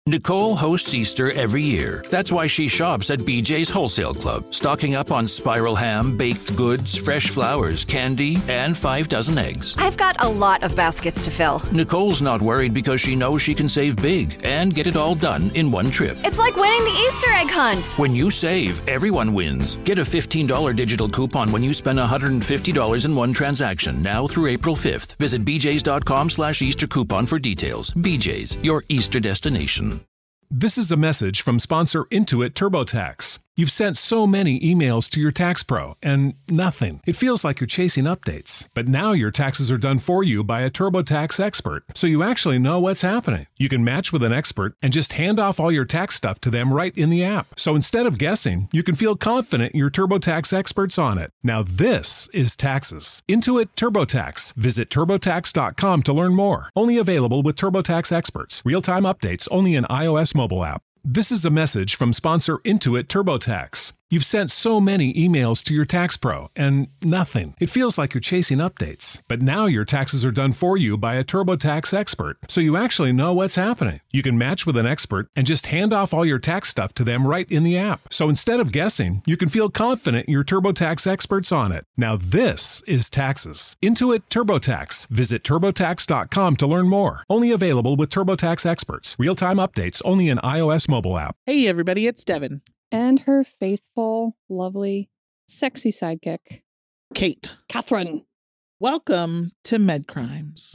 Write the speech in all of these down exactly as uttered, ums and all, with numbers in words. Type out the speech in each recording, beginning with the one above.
Nicole hosts Easter every year. That's why she shops at B J's Wholesale Club, stocking up on spiral ham, baked goods, fresh flowers, candy, and five dozen eggs. I've got a lot of baskets to fill. Nicole's not worried because she knows she can save big and get it all done in one trip. It's like winning the Easter egg hunt. When you save, everyone wins. Get a fifteen dollars digital coupon when you spend one hundred fifty dollars in one transaction, now through April fifth. Visit bjs.com slash Easter coupon for details. B J's, your Easter destination. This is a message from sponsor Intuit TurboTax. You've sent so many emails to your tax pro and nothing. It feels like you're chasing updates. But now your taxes are done for you by a TurboTax expert, so you actually know what's happening. You can match with an expert and just hand off all your tax stuff to them right in the app. So instead of guessing, you can feel confident your TurboTax expert's on it. Now this is taxes. Intuit TurboTax. Visit turbotax dot com to learn more. Only available with TurboTax experts. Real-time updates only in iOS mobile app. This is a message from sponsor Intuit TurboTax. You've sent so many emails to your tax pro and nothing. It feels like you're chasing updates. But now your taxes are done for you by a TurboTax expert, so you actually know what's happening. You can match with an expert and just hand off all your tax stuff to them right in the app. So instead of guessing, you can feel confident your TurboTax expert's on it. Now this is taxes. Intuit TurboTax. Visit turbotax dot com to learn more. Only available with TurboTax experts. Real-time updates only in iOS mobile app. Hey everybody, it's Devin. And her faithful, lovely, sexy sidekick, Kate. Catherine. Welcome to Med Crimes.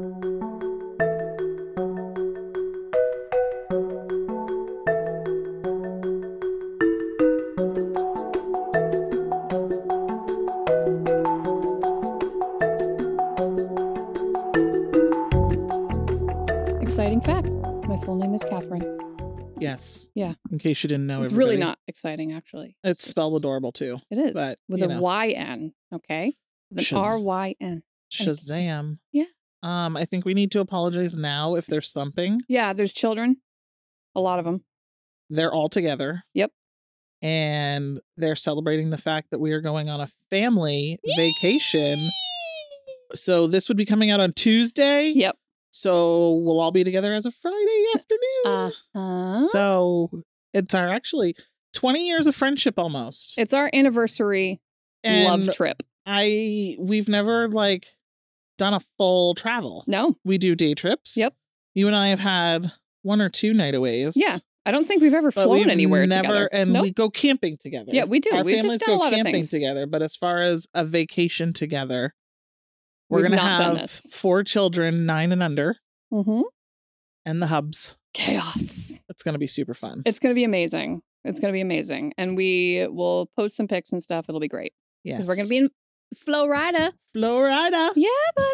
Exciting fact. My full name is Catherine. Yes. Yeah. In case you didn't know, it's everybody. really not exciting, actually. It's, it's spelled just, adorable, too. It is. But, with a know. Y N, okay? With an Shaz- R Y N. Shazam. Yeah. Um, I think we need to apologize now if there's thumping. Yeah, there's children. A lot of them. They're all together. Yep. And they're celebrating the fact that we are going on a family vacation. So this would be coming out on Tuesday. Yep. So we'll all be together as a Friday afternoon. Uh-huh. So it's our actually twenty years of friendship almost. It's our anniversary And love trip. I we've never like done a full travel. No. We do day trips. Yep. You and I have had one or two nightaways. Yeah. I don't think we've ever But flown we've anywhere never, together. And Nope. we go camping together. Yeah, we do. Our We've families done a go lot of camping things. together. But as far as a vacation together, we're We've going to not done have this. four children, nine and under, Mm-hmm. and the hubs. Chaos. It's going to be super fun. It's going to be amazing. It's going to be amazing. And we will post some pics and stuff. It'll be great. Yes. Because we're going to be in Florida. Florida. Yeah, buddy.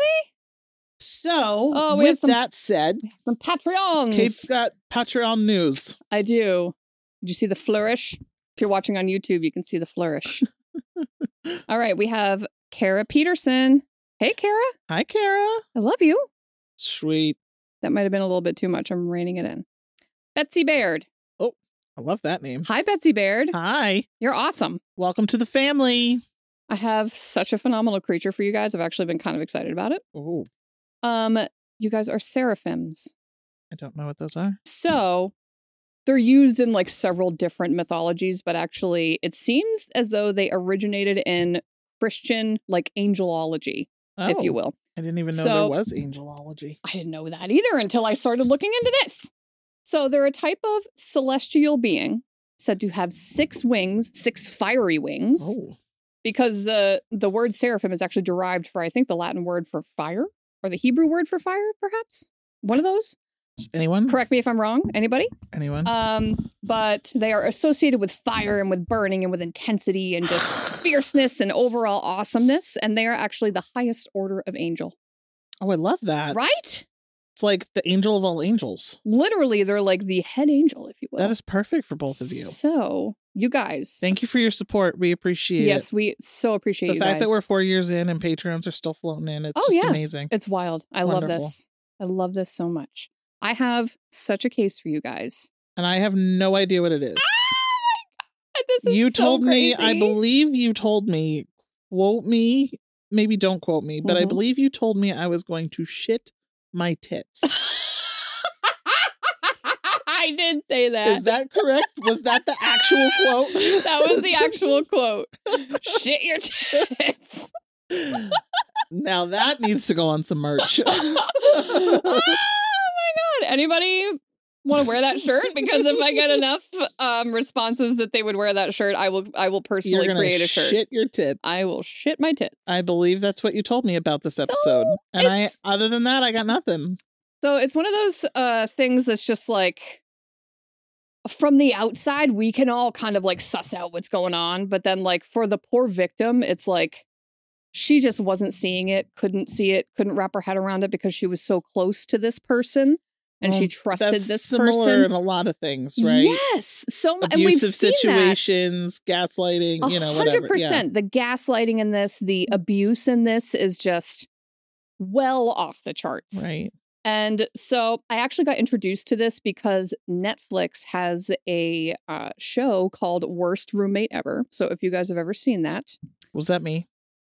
So, Oh, we have with some- that said, Some Patreons. Kate's got Patreon news. I do. Did you see the flourish? If you're watching on YouTube, you can see the flourish. All right. We have Kara Peterson. Hey, Kara. Hi, Kara. I love you. Sweet. That might have been a little bit too much. I'm reining it in. Betsy Baird. I love that name. Hi, Betsy Baird. Hi. You're awesome. Welcome to the family. I have such a phenomenal creature for you guys. I've actually been kind of excited about it. Oh, Um, you guys are seraphims. I don't know what those are. So they're used in like several different mythologies, but actually it seems as though they originated in Christian like angelology, Oh, if you will. I didn't even know So- there was angelology. I didn't know that either until I started looking into this. So they're a type of celestial being said to have six wings, six fiery wings, Oh, because the the word seraphim is actually derived for, I think, the Latin word for fire or the Hebrew word for fire, perhaps. One of those. anyone? Correct me if I'm wrong. Anybody? Anyone? Um, but they are associated with fire and with burning and with intensity and just fierceness and overall awesomeness. And they are actually the highest order of angel. oh, I love that. Right? It's like the angel of all angels. Literally, they're like the head angel, if you will. That is perfect for both of you. So, you guys. Thank you for your support. We appreciate yes, it. we so appreciate The you fact guys. that we're four years in and Patreons are still floating in, it's Oh, just yeah. amazing. It's wild. I love Wonderful. this. I love this so much. I have such a case for you guys. And I have no idea what it is. This is You so told me, I crazy. believe you told me, quote me, maybe don't quote me, but I Mhm. believe you told me I was going to shit my tits. I I did say that. Is that correct? Was that the actual quote? That was the actual quote. Shit your tits. Now that needs to go on some merch. Oh my God. Anybody want to wear that shirt? Because if I get enough um, responses that they would wear that shirt, I will I will personally You're create a shirt. Shit your tits. I will shit my tits. I believe that's what you told me about this So episode. And I it's- other than that, I got nothing. So it's one of those uh, things that's just like, from the outside, we can all kind of like suss out what's going on. But then like for the poor victim, it's like she just wasn't seeing it, couldn't see it, couldn't wrap her head around it because she was so close to this person and Well, she trusted That's this similar person. in a lot of things, right? Yes. So mu- and we've Abusive seen that. situations, gaslighting, you know, A whatever. hundred percent. The gaslighting in this, the abuse in this is just well off the charts. Yeah. Right. And so I actually got introduced to this because Netflix has a uh, show called Worst Roommate Ever. So if you guys have ever seen that, Was that me?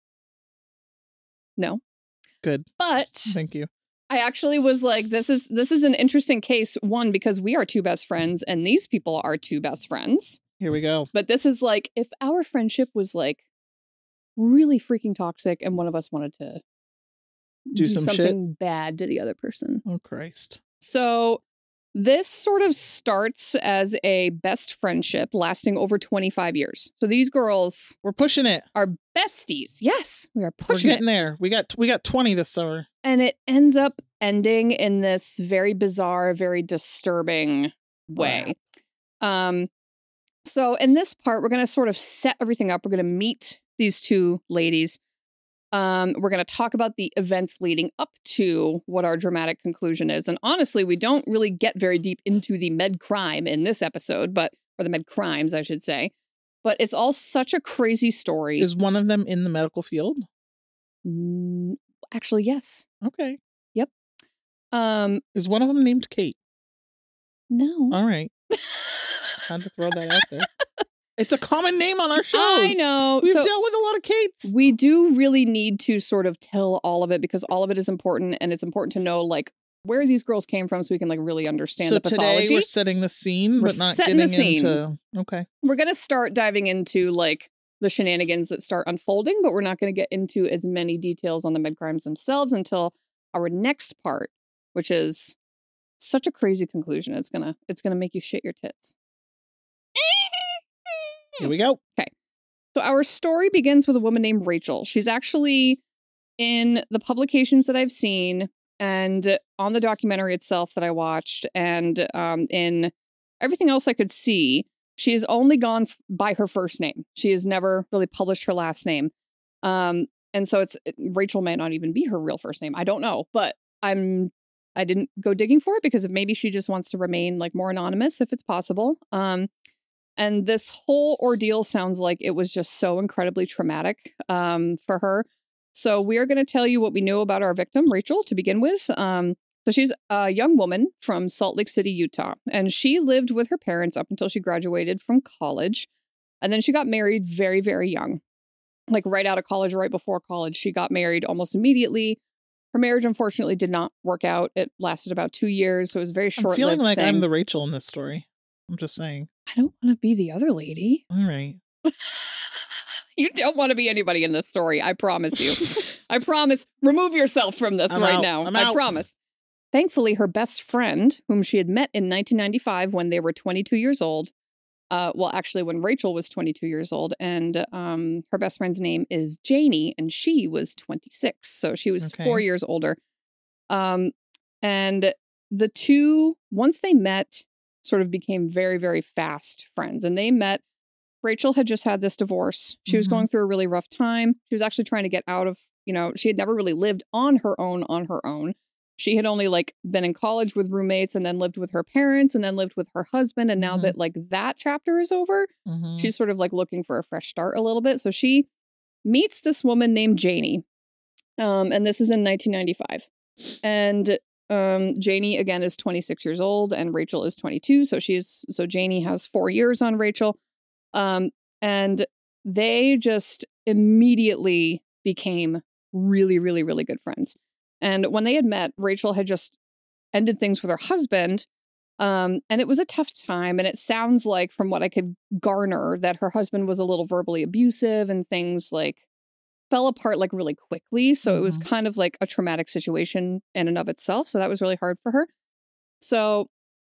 no. Good. But Thank you. I actually was like, this is this is an interesting case. One, because we are two best friends and these people are two best friends. Here we go. But this is like if our friendship was like really freaking toxic and one of us wanted to Do do, some shit? something bad to the other person. Oh, Christ. So this sort of starts as a best friendship lasting over twenty-five years. So these girls We're pushing it. are besties. Yes, we are We're pushing getting it. there. We got we got twenty this summer. And it ends up ending in this very bizarre, very disturbing way. Um, so in this part, we're going to sort of set everything up. We're going to meet these two ladies. Um, we're going to talk about the events leading up to what our dramatic conclusion is. And honestly, we don't really get very deep into the med crime in this episode, but or the med crimes, I should say. But it's all such a crazy story. Is one of them in the medical field? Mm, actually, yes. Okay. Um, Is one of them named Kate? no. All right. Just had to throw that out there. It's a common name on our shows. I know. We've So dealt with a lot of Kates. we do really need to sort of tell all of it because all of it is important, and it's important to know like where these girls came from so we can like really understand so the pathology. today we're setting the scene, We're but not setting getting the scene. into. Okay. We're going to start diving into like the shenanigans that start unfolding, but we're not going to get into as many details on the med crimes themselves until our next part, which is such a crazy conclusion. It's gonna it's gonna make you shit your tits. Here we go. So our story begins with a woman named Rachel. She's actually in the publications that I've seen and on the documentary itself that I watched and um, in everything else I could see. She has only gone f- by her first name. She has never really published her last name. Um, and so it's Rachel may not even be her real first name. I don't know, but I'm I didn't go digging for it because maybe she just wants to remain like more anonymous if it's possible. Um, and this whole ordeal sounds like it was just so incredibly traumatic um, for her. So we are going to tell you what we know about our victim, Rachel, to begin with. Um, so she's a young woman from Salt Lake City, Utah, and she lived with her parents up until she graduated from college. And then she got married very, very young, like right out of college, right before college. She got married almost immediately. Her marriage, unfortunately, did not work out. It lasted about two years, so it was a very I'm short-lived feeling like thing. I'm the Rachel in this story. I'm just saying. I don't want to be the other lady. All right. You don't want to be anybody in this story. I promise you. I promise. Remove yourself from this I'm right out. now. I'm I out. promise. Thankfully, her best friend, whom she had met in nineteen ninety-five when they were twenty-two years old, uh, well, actually, when Rachel was twenty-two years old, and um, her best friend's name is Janie, and she was twenty-six. So she was Okay. four years older. Um, and the two, once they met, sort of became very, very fast friends. And they met. Rachel had just had this divorce. She was Mhm. going through a really rough time. She was actually trying to get out of, you know, she had never really lived on her own, on her own. She had only like been in college with roommates and then lived with her parents and then lived with her husband. And now Mhm. that like that chapter is over, Mhm. she's sort of like looking for a fresh start a little bit. So she meets this woman named Janie. Um, and this is in nineteen ninety-five. And um, Janie, again, is twenty-six years old and Rachel is twenty-two. So she's, so Janie has four years on Rachel. Um, and they just immediately became really, really, really good friends. And when they had met, Rachel had just ended things with her husband Um, and it was a tough time. And it sounds like, from what I could garner, that her husband was a little verbally abusive and things like fell apart like really quickly. So it was Mhm. kind of like a traumatic situation in and of itself. So that was really hard for her. So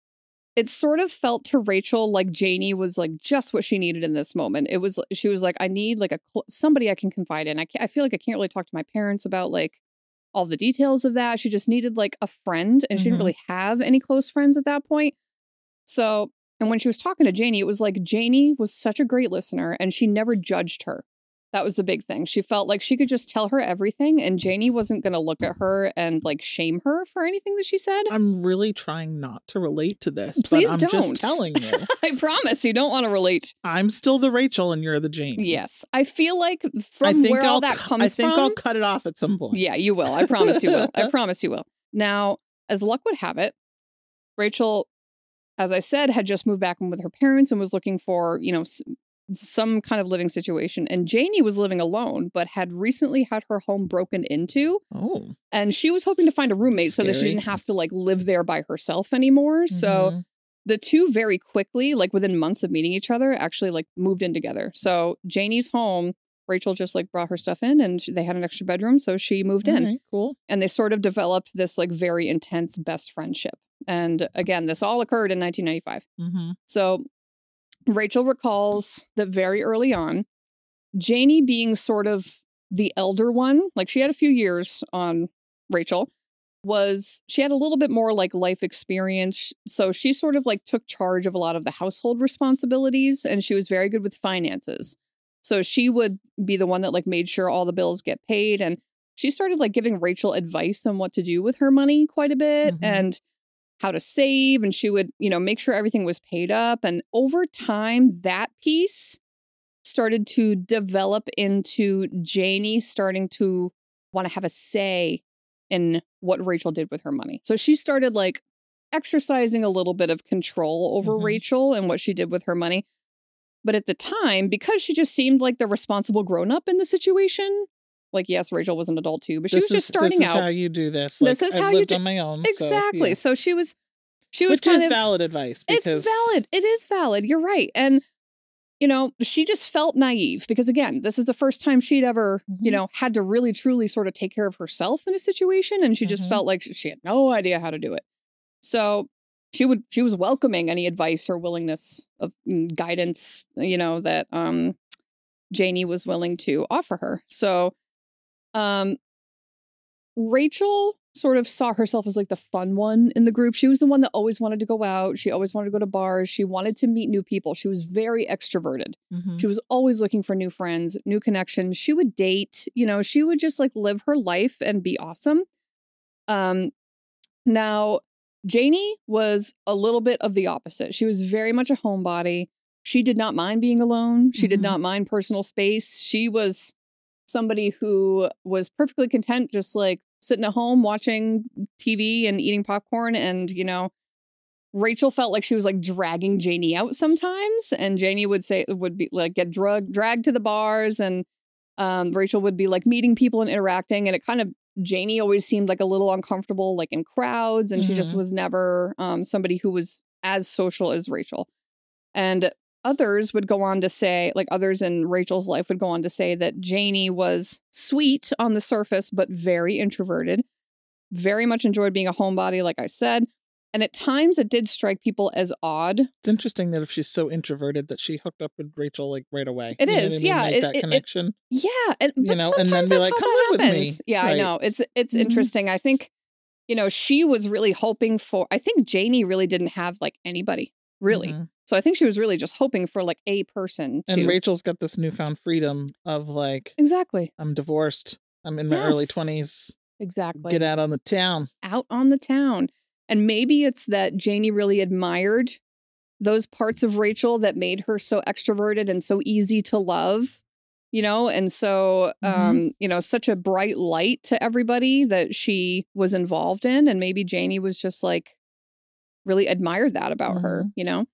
it sort of felt to Rachel like Janie was like just what she needed in this moment. It was, she was like, I need like a cl- somebody I can confide in. I can't, I feel like I can't really talk to my parents about like all the details of that. She just needed like a friend, and she didn't Mhm. really have any close friends at that point. So, and when she was talking to Janie, it was like Janie was such a great listener, and she never judged her. That was the big thing. She felt like she could just tell her everything, and Janie wasn't going to look at her and like shame her for anything that she said. I'm really trying not to relate to this, Please but I'm don't. just telling you. I promise you don't want to relate. I'm still the Rachel and you're the Jane. Yes. I feel like I from think where all I'll that cu- comes I think from. I'll cut it off at some point. Yeah, you will. I promise you will. I promise you will. Now, as luck would have it, Rachel, as I said, had just moved back in with her parents and was looking for, you know, s- some kind of living situation. And Janie was living alone, but had recently had her home broken into. Oh. And she was hoping to find a roommate so that she Scary. didn't have to like live there by herself anymore. So Mhm. the two very quickly, like within months of meeting each other, actually like moved in together. So Janie's home, Rachel just like brought her stuff in, and sh- they had an extra bedroom. So she moved in. All right, cool. And they sort of developed this like very intense best friendship. And again, this all occurred in nineteen ninety-five. Mm-hmm. So Rachel recalls that very early on, Janie being sort of the elder one, like she had a few years on Rachel, was she had a little bit more like life experience. So she sort of like took charge of a lot of the household responsibilities, and she was very good with finances. So she would be the one that like made sure all the bills get paid. And she started like giving Rachel advice on what to do with her money quite a bit. Mhm. And how to save, and she would, you know, make sure everything was paid up. And over time, that piece started to develop into Janie starting to want to have a say in what Rachel did with her money. So she started like exercising a little bit of control over Mhm. Rachel and what she did with her money. But at the time, because she just seemed like the responsible grown up in the situation, like, yes, Rachel was an adult too, but she This was just is- starting this is out. how you do this. This Like, is I've how you lived do- on my own. Exactly. So, So, yeah. she was, she was Which kind is of valid advice. Because it's valid. It is valid. You're right. And, you know, she just felt naive because, again, this is the first time she'd ever, you Mhm. know, had to really, truly sort of take care of herself in a situation. And she just Mhm. felt like she had no idea how to do it. So she would, she was welcoming any advice or willingness of mm, guidance, you know, that um, Janie was willing to offer her. So um, Rachel sort of saw herself as like the fun one in the group. She was the one that always wanted to go out. She always wanted to go to bars. She wanted to meet new people. She was very extroverted. Mhm. She was always looking for new friends, new connections. She would date, you know, she would just like live her life and be awesome. Um, now, Janie was a little bit of the opposite. She was very much a homebody. She did not mind being alone. She did Mhm. not mind personal space. She was somebody who was perfectly content just like sitting at home watching T V and eating popcorn. And, you know, Rachel felt like she was like dragging Janie out sometimes. And Janie would say, would be like get drug, dragged to the bars. And um, Rachel would be like meeting people and interacting. And it kind of, Janie always seemed like a little uncomfortable, like in crowds. And she just Mhm. was never um, somebody who was as social as Rachel. And others would go on to say, like others in Rachel's life would go on to say that Janie was sweet on the surface, but very introverted, very much enjoyed being a homebody, like I said. And at times it did strike people as odd. It's interesting that if she's so introverted that she hooked up with Rachel like right away. It You know what is, I mean? yeah, Make it- that it- it- connection. Yeah. And, but You know, and then sometimes be that's like, how "Come that live with me." happens. Yeah, I Right. know. It's, it's Mhm. interesting. I think, you know, she was really hoping for, I think Janie really didn't have like anybody, really. Mhm. So I think she was really just hoping for like a person to. And Rachel's got this newfound freedom of like, Exactly. I'm divorced. I'm in my early Yes. twenties. Exactly. Get out on the town. Out on the town. And maybe it's that Janie really admired those parts of Rachel that made her so extroverted and so easy to love, you know, and so, Mhm. um, you know, such a bright light to everybody that she was involved in. And maybe Janie was just like really admired that about her, you know?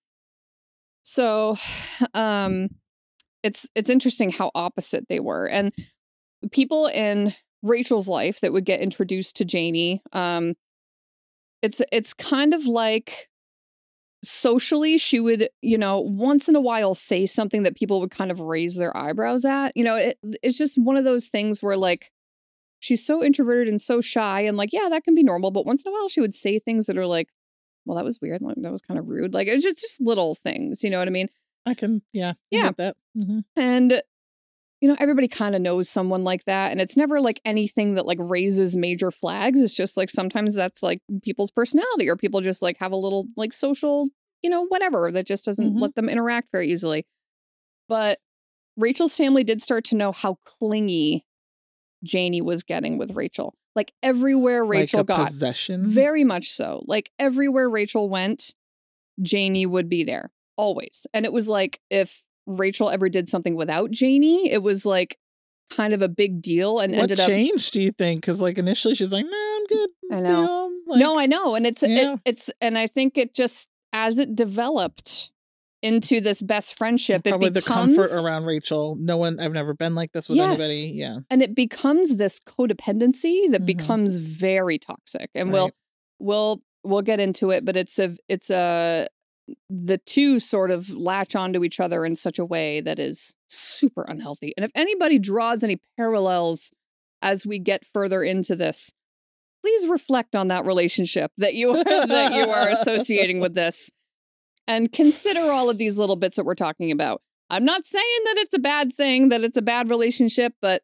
So, um, it's, it's interesting how opposite they were. And people in Rachel's life that would get introduced to Janie, um, it's, it's kind of like socially, she would, you know, once in a while say something that people would kind of raise their eyebrows at. You know, it, it's just one of those things where like she's so introverted and so shy and like, yeah, that can be normal. But once in a while she would say things that are like, well, that was weird. Like, that was kind of rude. Like, it's just, just little things. You know what I mean? I can, yeah. I Yeah. get that. Mm-hmm. And, you know, everybody kind of knows someone like that. And it's never like anything that like raises major flags. It's just like sometimes that's like people's personality or people just like have a little like social, you know, whatever that just doesn't Mm-hmm. let them interact very easily. But Rachel's family did start to know how clingy Janie was getting with Rachel. Like everywhere Rachel like a got. possession. Very much so. Like everywhere Rachel went, Janie would be there. Always. And it was like if Rachel ever did something without Janie, it was like kind of a big deal and what ended up changed, do you think? Because like initially she's like, nah, I'm good. I Stay know. home. Like, no, I know. And it's Yeah. it, it's and I think it just as it developed into this best friendship, probably it the becomes comfort around Rachel. No one, I've never been like this with Yes. anybody. Yeah. and it becomes this codependency that Mhm. becomes very toxic. And we'll Right. we'll we'll get into it, but it's a it's a the two sort of latch onto each other in such a way that is super unhealthy. And if anybody draws any parallels as we get further into this, please reflect on that relationship that you that you are associating with this. And consider all of these little bits that we're talking about. I'm not saying that it's a bad thing, that it's a bad relationship, but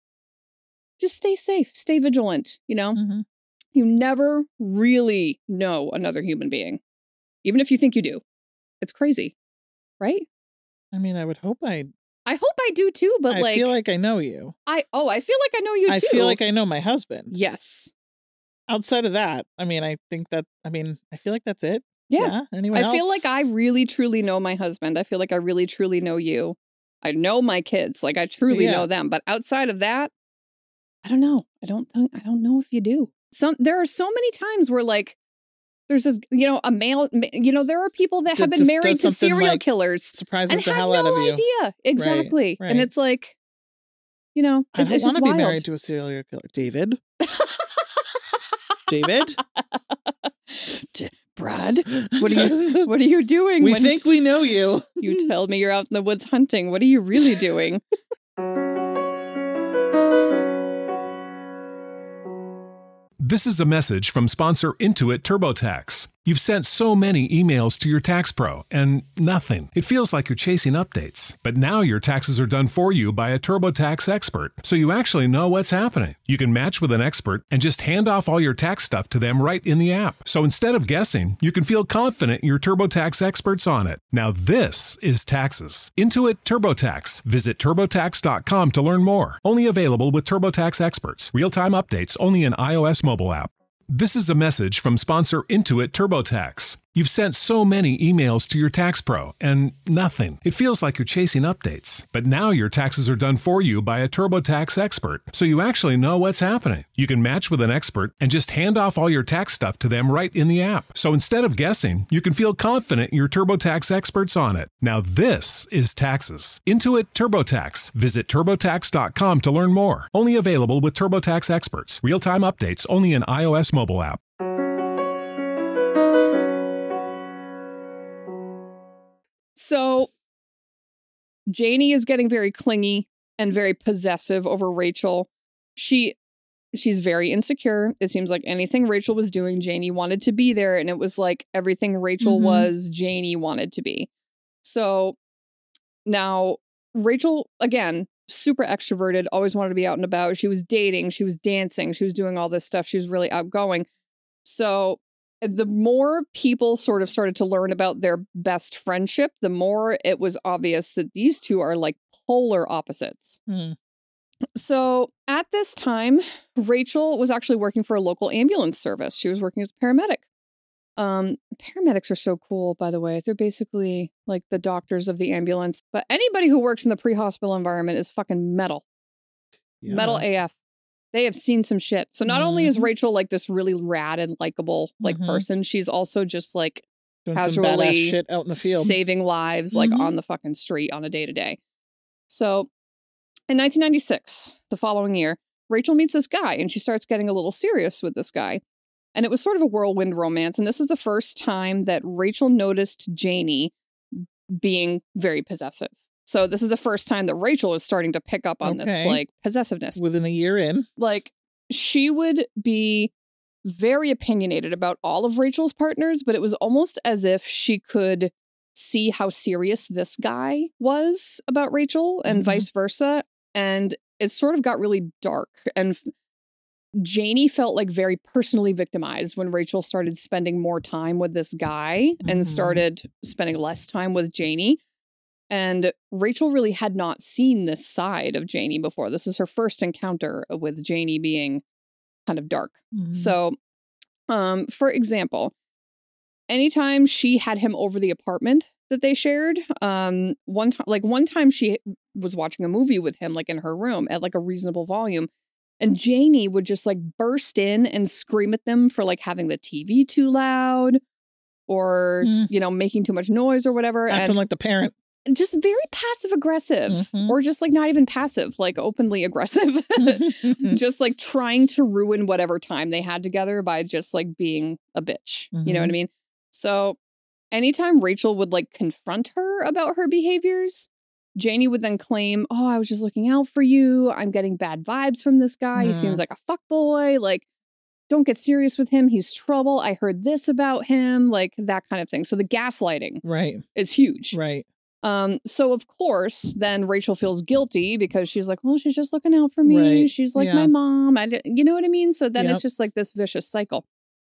just stay safe, stay vigilant, you know? Mhm. You never really know another human being, even if you think you do. It's crazy, right? I mean, I would hope I, I hope I do too, but I like, feel like I know you. I, oh, I feel like I know you I too. feel like I know my husband. Yes. Outside of that, I mean, I think that, I mean, I feel like that's it. Yeah. Anyone I feel else? like I really truly know my husband. I feel like I really truly know you. I know my kids. Like I truly Yeah. know them. But outside of that, I don't know. I don't think I don't know if you do. Some there are so many times where like there's this, you know, a male, ma- you know, there are people that D- have been just married does to something, serial like, killers surprises and the have hell no out of you. idea. Exactly. right. And it's like, you know, I it's, don't it's want just to be wild. married to a serial killer. David? David? D- Brad, what are you what are you doing? We when think we know you. you tell me you're out in the woods hunting. What are you really doing? This is a message from sponsor Intuit TurboTax. You've sent so many emails to your tax pro and nothing. It feels like you're chasing updates. But now your taxes are done for you by a TurboTax expert, so you actually know what's happening. You can match with an expert and just hand off all your tax stuff to them right in the app. So instead of guessing, you can feel confident your TurboTax expert's on it. Now this is taxes. Intuit TurboTax. Visit turbotax dot com to learn more. Only available with TurboTax experts. Real-time updates only in iOS mobile app. This is a message from sponsor Intuit TurboTax. You've sent so many emails to your tax pro and nothing. It feels like you're chasing updates. But now your taxes are done for you by a TurboTax expert, so you actually know what's happening. You can match with an expert and just hand off all your tax stuff to them right in the app. So instead of guessing, you can feel confident your TurboTax expert's on it. Now this is taxes. Intuit TurboTax. Visit turbotax dot com to learn more. Only available with TurboTax experts. Real-time updates only in iOS mobile app. So Janie is getting very clingy and very possessive over Rachel. She she's very insecure. It seems like anything Rachel was doing, Janie wanted to be there, and it was like everything Rachel Mhm. was, Janie wanted to be. So now Rachel, again, super extroverted, always wanted to be out and about. She was dating, she was dancing, she was doing all this stuff. She was really outgoing. So the more people sort of started to learn about their best friendship, the more it was obvious that these two are like polar opposites. Hmm. So at this time, Rachel was actually working for a local ambulance service. She was working as a paramedic. Um, paramedics are so cool, by the way. They're basically like the doctors of the ambulance. But anybody who works in the pre-hospital environment is fucking metal. Yeah. Metal A F. They have seen some shit. So not only is Mhm. Rachel like this really rad and likable like Mhm. person, she's also just like Doing some casually badass shit out in the field. saving lives like Mhm. on the fucking street on a day to day. So in nineteen ninety-six, the following year, Rachel meets this guy and she starts getting a little serious with this guy. And it was sort of a whirlwind romance. And this is the first time that Rachel noticed Janie being very possessive. So this is the first time that Rachel is starting to pick up on Okay. this like possessiveness. Within a year in. Like she would be very opinionated about all of Rachel's partners, but it was almost as if she could see how serious this guy was about Rachel and Mhm. vice versa. And it sort of got really dark. And f- Janie felt like very personally victimized when Rachel started spending more time with this guy and Mhm. started spending less time with Janie. And Rachel really had not seen this side of Janie before. This was her first encounter with Janie being kind of dark. Mhm. So, um, for example, anytime she had him over the apartment that they shared, um, one time, like one time she was watching a movie with him, like in her room at like a reasonable volume. And Janie would just like burst in and scream at them for like having the T V too loud or, Mm. you know, making too much noise or whatever. Acting And like the parent. just very passive aggressive Mhm. or just like not even passive, like openly aggressive, just like trying to ruin whatever time they had together by just like being a bitch. You know what I mean? So anytime Rachel would like confront her about her behaviors, Janie would then claim, oh, I was just looking out for you. I'm getting bad vibes from this guy. He seems Mhm. like a fuckboy. Like, don't get serious with him. He's trouble. I heard this about him. Like that kind of thing. So the gaslighting Right. is huge. Right. Um, so of course, then Rachel feels guilty because she's like, well, she's just looking out for me. Right. She's like Yeah. my mom. I, di- you know what I mean? So then Yep. it's just like this vicious cycle.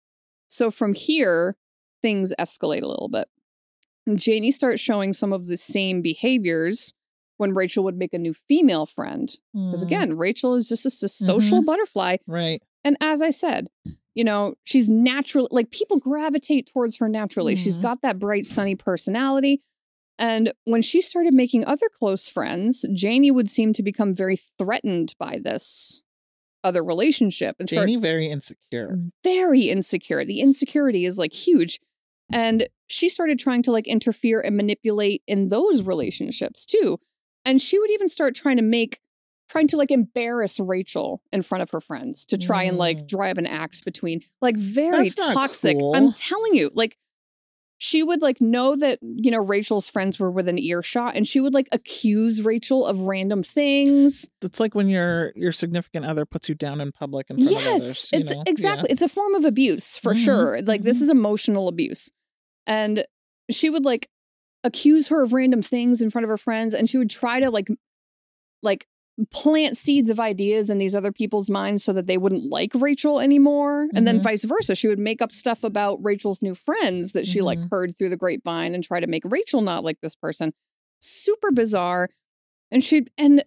So from here, things escalate a little bit. And Janie starts showing some of the same behaviors when Rachel would make a new female friend. Because Mm. again, Rachel is just a, a social Mhm. butterfly. Right. And as I said, you know, she's natural, like people gravitate towards her naturally. She's Mhm. got that bright, sunny personality. And when she started making other close friends, Janie would seem to become very threatened by this other relationship and start Janie very insecure. very insecure. The insecurity is like huge. And she started trying to like interfere and manipulate in those relationships too. And she would even start trying to make, trying to like embarrass Rachel in front of her friends to try and like Mm. drive an axe between, like very That's not toxic. cool. I'm telling you, like she would like know that, you know, Rachel's friends were within earshot and she would like accuse Rachel of random things. It's like when your your significant other puts you down in public in front of Yes, others. you it's know? exactly. It's a form of abuse for Mhm, sure. Like this mhm. is emotional abuse. And she would like accuse her of random things in front of her friends and she would try to like like plant seeds of ideas in these other people's minds so that they wouldn't like Rachel anymore. And then Mhm. vice versa. She would make up stuff about Rachel's new friends that she like Mhm. heard through the grapevine and try to make Rachel not like this person. Super bizarre. And she'd and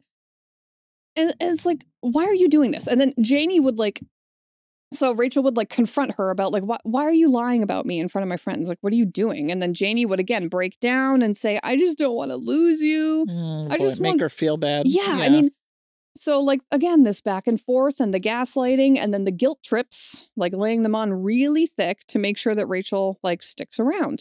and it's like, why are you doing this? And then Janie would like, so Rachel would like confront her about like, why, why are you lying about me in front of my friends? Like, what are you doing? And then Janie would again break down and say, I just don't want to lose you. Mm, I boy, just make want- her feel bad. Yeah, I mean, so like, again, this back and forth and the gaslighting and then the guilt trips, like laying them on really thick to make sure that Rachel like sticks around.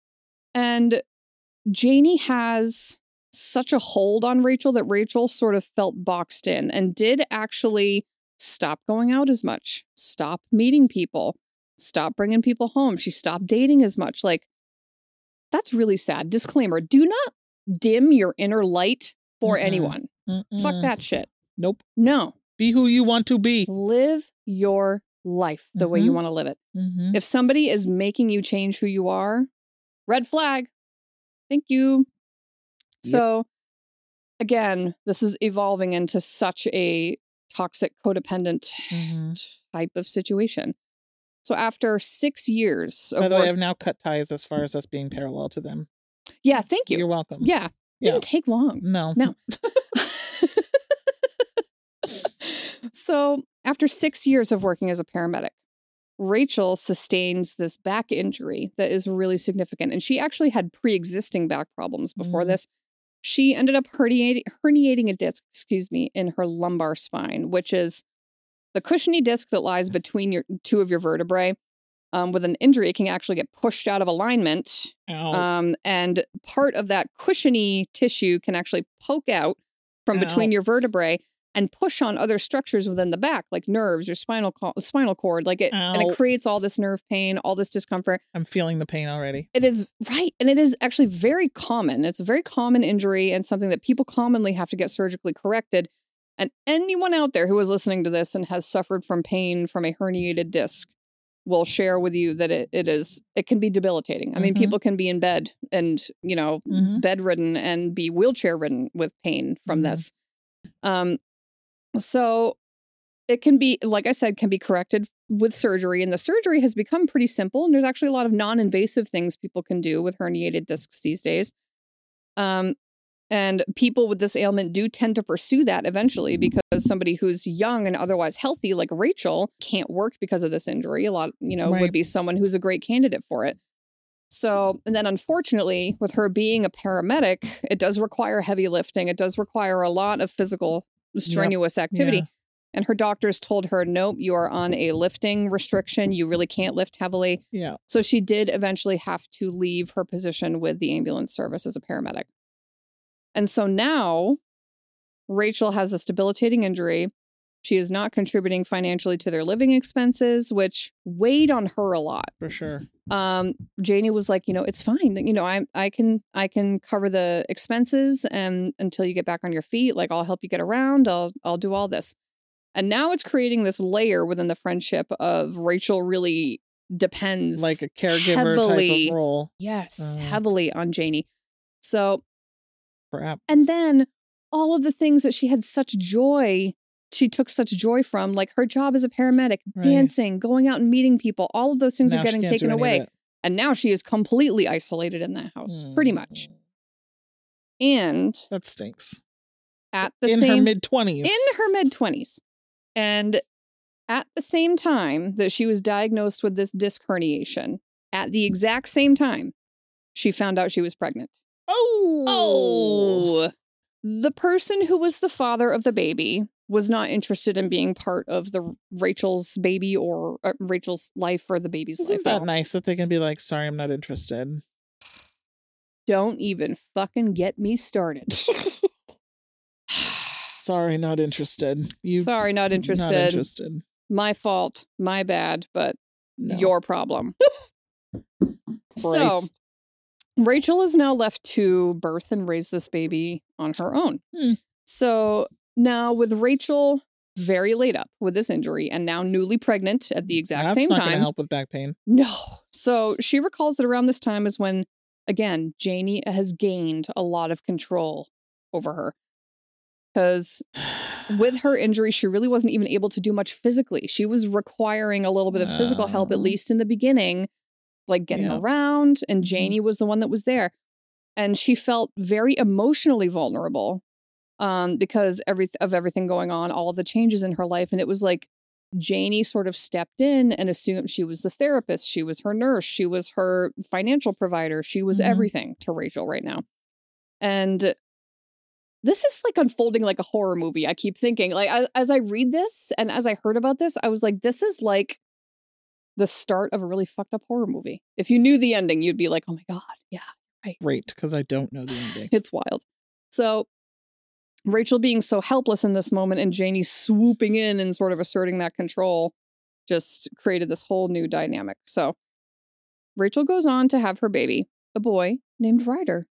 And Janie has such a hold on Rachel that Rachel sort of felt boxed in and did actually stop going out as much, stop meeting people, stop bringing people home. She stopped dating as much. Like, that's really sad. Disclaimer, do not dim your inner light for Mm-mm. anyone. Mm-mm. Fuck that shit. Nope. No. Be who you want to be. Live your life the way you Mhm. want to live it. Mm-hmm. If somebody is making you change who you are, red flag. Thank you. Yep. So, again, this is evolving into such a toxic, codependent Mhm. type of situation. So, after six years of By the way, work- I've now cut ties as far as us being parallel to them. yeah, thank you. You're welcome. Yeah, Yeah. didn't take long. No. No. So, after six years of working as a paramedic, Rachel sustains this back injury that is really significant. And she actually had pre-existing back problems before Mm. this. She ended up herniating, herniating a disc, excuse me, in her lumbar spine, which is the cushiony disc that lies between your two of your vertebrae. Um, with an injury, it can actually get pushed out of alignment. Ow. Um, and part of that cushiony tissue can actually poke out from between Ow. your vertebrae. and push on other structures within the back, like nerves or spinal co- spinal cord. Like it, and Ow. it creates all this nerve pain, all this discomfort. I'm feeling the pain already. It is right. And it is actually very common. It's a very common injury and something that people commonly have to get surgically corrected. And anyone out there who is listening to this and has suffered from pain from a herniated disc will share with you that it, it is, it can be debilitating. I mean, Mhm. people can be in bed and, you know, Mhm. bedridden and be wheelchair ridden with pain from Mhm. this. Um, so it can be, like I said, can be corrected with surgery. And the surgery has become pretty simple. And there's actually a lot of non-invasive things people can do with herniated discs these days. Um, and people with this ailment do tend to pursue that eventually because somebody who's young and otherwise healthy, like Rachel, can't work because of this injury. A lot, you know, Right. would be someone who's a great candidate for it. So, and then unfortunately, with her being a paramedic, it does require heavy lifting. It does require a lot of physical, strenuous activity. Yeah. And her doctors told her, nope, you are on a lifting restriction. You really can't lift heavily. Yeah. So she did eventually have to leave her position with the ambulance service as a paramedic. And so now Rachel has this debilitating injury. She is not contributing financially to their living expenses, which weighed on her a lot. For sure. Um, Janie was like, you know, it's fine. You know, I I can I can cover the expenses and until you get back on your feet. Like I'll help you get around. I'll I'll do all this. And now it's creating this layer within the friendship of Rachel really depends Like a caregiver heavily, type of role. yes, Uh. heavily on Janie. So Crap. and then all of the things that she had such joy, she took such joy from, like her job as a paramedic, Right. dancing, going out and meeting people, all of those things Now are she getting can't do taken any of away. it. And now she is completely isolated in that house, pretty much. Mm. And That stinks. at the In same her mid twenties. in her mid twenties. And at the same time that she was diagnosed with this disc herniation, at the exact same time, she found out she was pregnant. Oh. Oh, the person who was the father of the baby was not interested in being part of the Rachel's baby or uh, Rachel's life or the baby's Isn't life. that nice that they can be like, sorry, I'm not interested? Don't even fucking get me started. Sorry, not interested. You Sorry, not interested. Not interested. My fault. My bad, but No. your problem. So, Christ. Rachel is now left to birth and raise this baby on her own. Hmm. So, now with Rachel very laid up with this injury and now newly pregnant at the exact That's same not going to time. help with back pain. No. So, she recalls that around this time is when, again, Janie has gained a lot of control over her. Because with her injury, she really wasn't even able to do much physically. She was requiring a little bit of physical help, at Oh. least in the beginning, like getting Yeah. around. And Mhm. Janie was the one that was there. And she felt very emotionally vulnerable um, because every, of everything going on, all of the changes in her life. And it was like Janie sort of stepped in and assumed she was the therapist. She was her nurse. She was her financial provider. She was Mhm. everything to Rachel right now. And this is like unfolding like a horror movie. I keep thinking, like, as, as I read this and as I heard about this, I was like, this is like the start of a really fucked up horror movie. If you knew the ending, you'd be like, oh my God, yeah, Great, because I don't know the ending. it's wild. So Rachel being so helpless in this moment and Janie swooping in and sort of asserting that control just created this whole new dynamic. So Rachel goes on to have her baby, a boy named Ryder.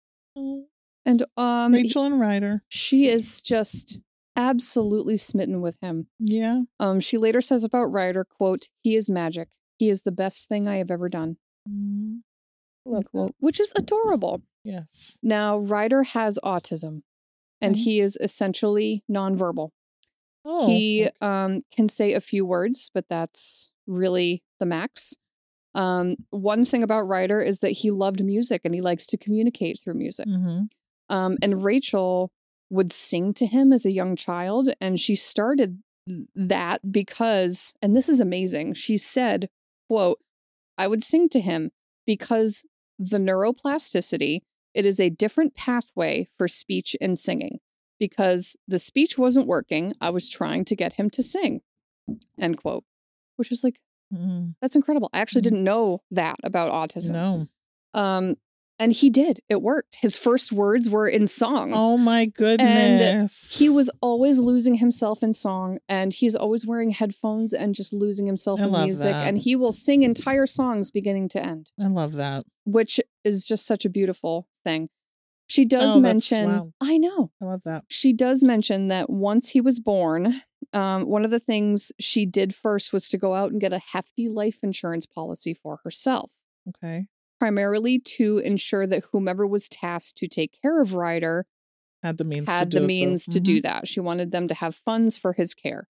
And um, he- Rachel and Ryder. she is just absolutely smitten with him. Yeah. Um, she later says about Ryder, quote, "He is magic. He is the best thing I have ever done." Mm. Love Unquote, that. which is adorable. Yes. Now, Ryder has autism, and Mhm. he is essentially nonverbal. Oh. he um, can say a few words, but that's really the max. Um, one thing about Ryder is that he loved music and he likes to communicate through music. Mm-hmm. Um, and Rachel would sing to him as a young child, and she started that because, and this is amazing, she said, quote, "I would sing to him because the neuroplasticity, it is a different pathway for speech and singing. Because the speech wasn't working, I was trying to get him to sing," end quote. Which was like, Mm-hmm. that's incredible. I actually Mhm. didn't know that about autism. No. Um, And he did. It worked. His first words were in song. Oh my goodness. And he was always losing himself in song, and he's always wearing headphones and just losing himself I in love music. that. And he will sing entire songs beginning to end, I love that. which is just such a beautiful thing. She does Oh, that's- mention, wow. I know. I love that. She does mention that once he was born, um, one of the things she did first was to go out and get a hefty life insurance policy for herself, Okay. primarily to ensure that whomever was tasked to take care of Ryder Had the means had to the do means so. to do that. She wanted them to have funds for his care.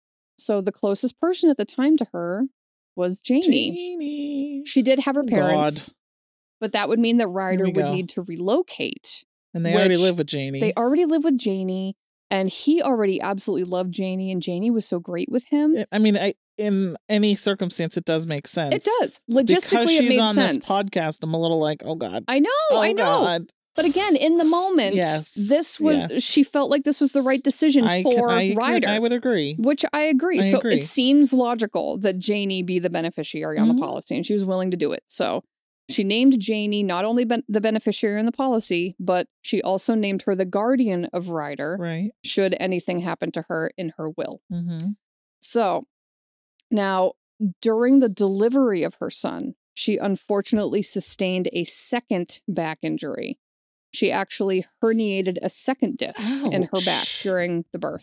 So the closest person at the time to her was Janie. Janie. She did have her Oh, parents, God. but that would mean that Ryder we would go. need to relocate. And they already which live with Janie. They already live with Janie, and he already absolutely loved Janie, and Janie was so great with him. I mean, I in any circumstance, it does make sense. It does. Logistically, because she's it made on sense. this podcast, I'm a little like, oh God. I know, oh, I know. God. But again, in the moment, Yes, this was yes. she felt like this was the right decision I, for I, agree- Ryder. I would agree. Which I agree. I so agree. it seems logical that Janie be the beneficiary on Mhm. the policy, and she was willing to do it. So she named Janie not only ben- the beneficiary on the policy, but she also named her the guardian of Ryder Right. should anything happen to her in her will. Mm-hmm. So now, during the delivery of her son, she unfortunately sustained a second back injury. She actually herniated a second disc in her back Ouch. during the birth.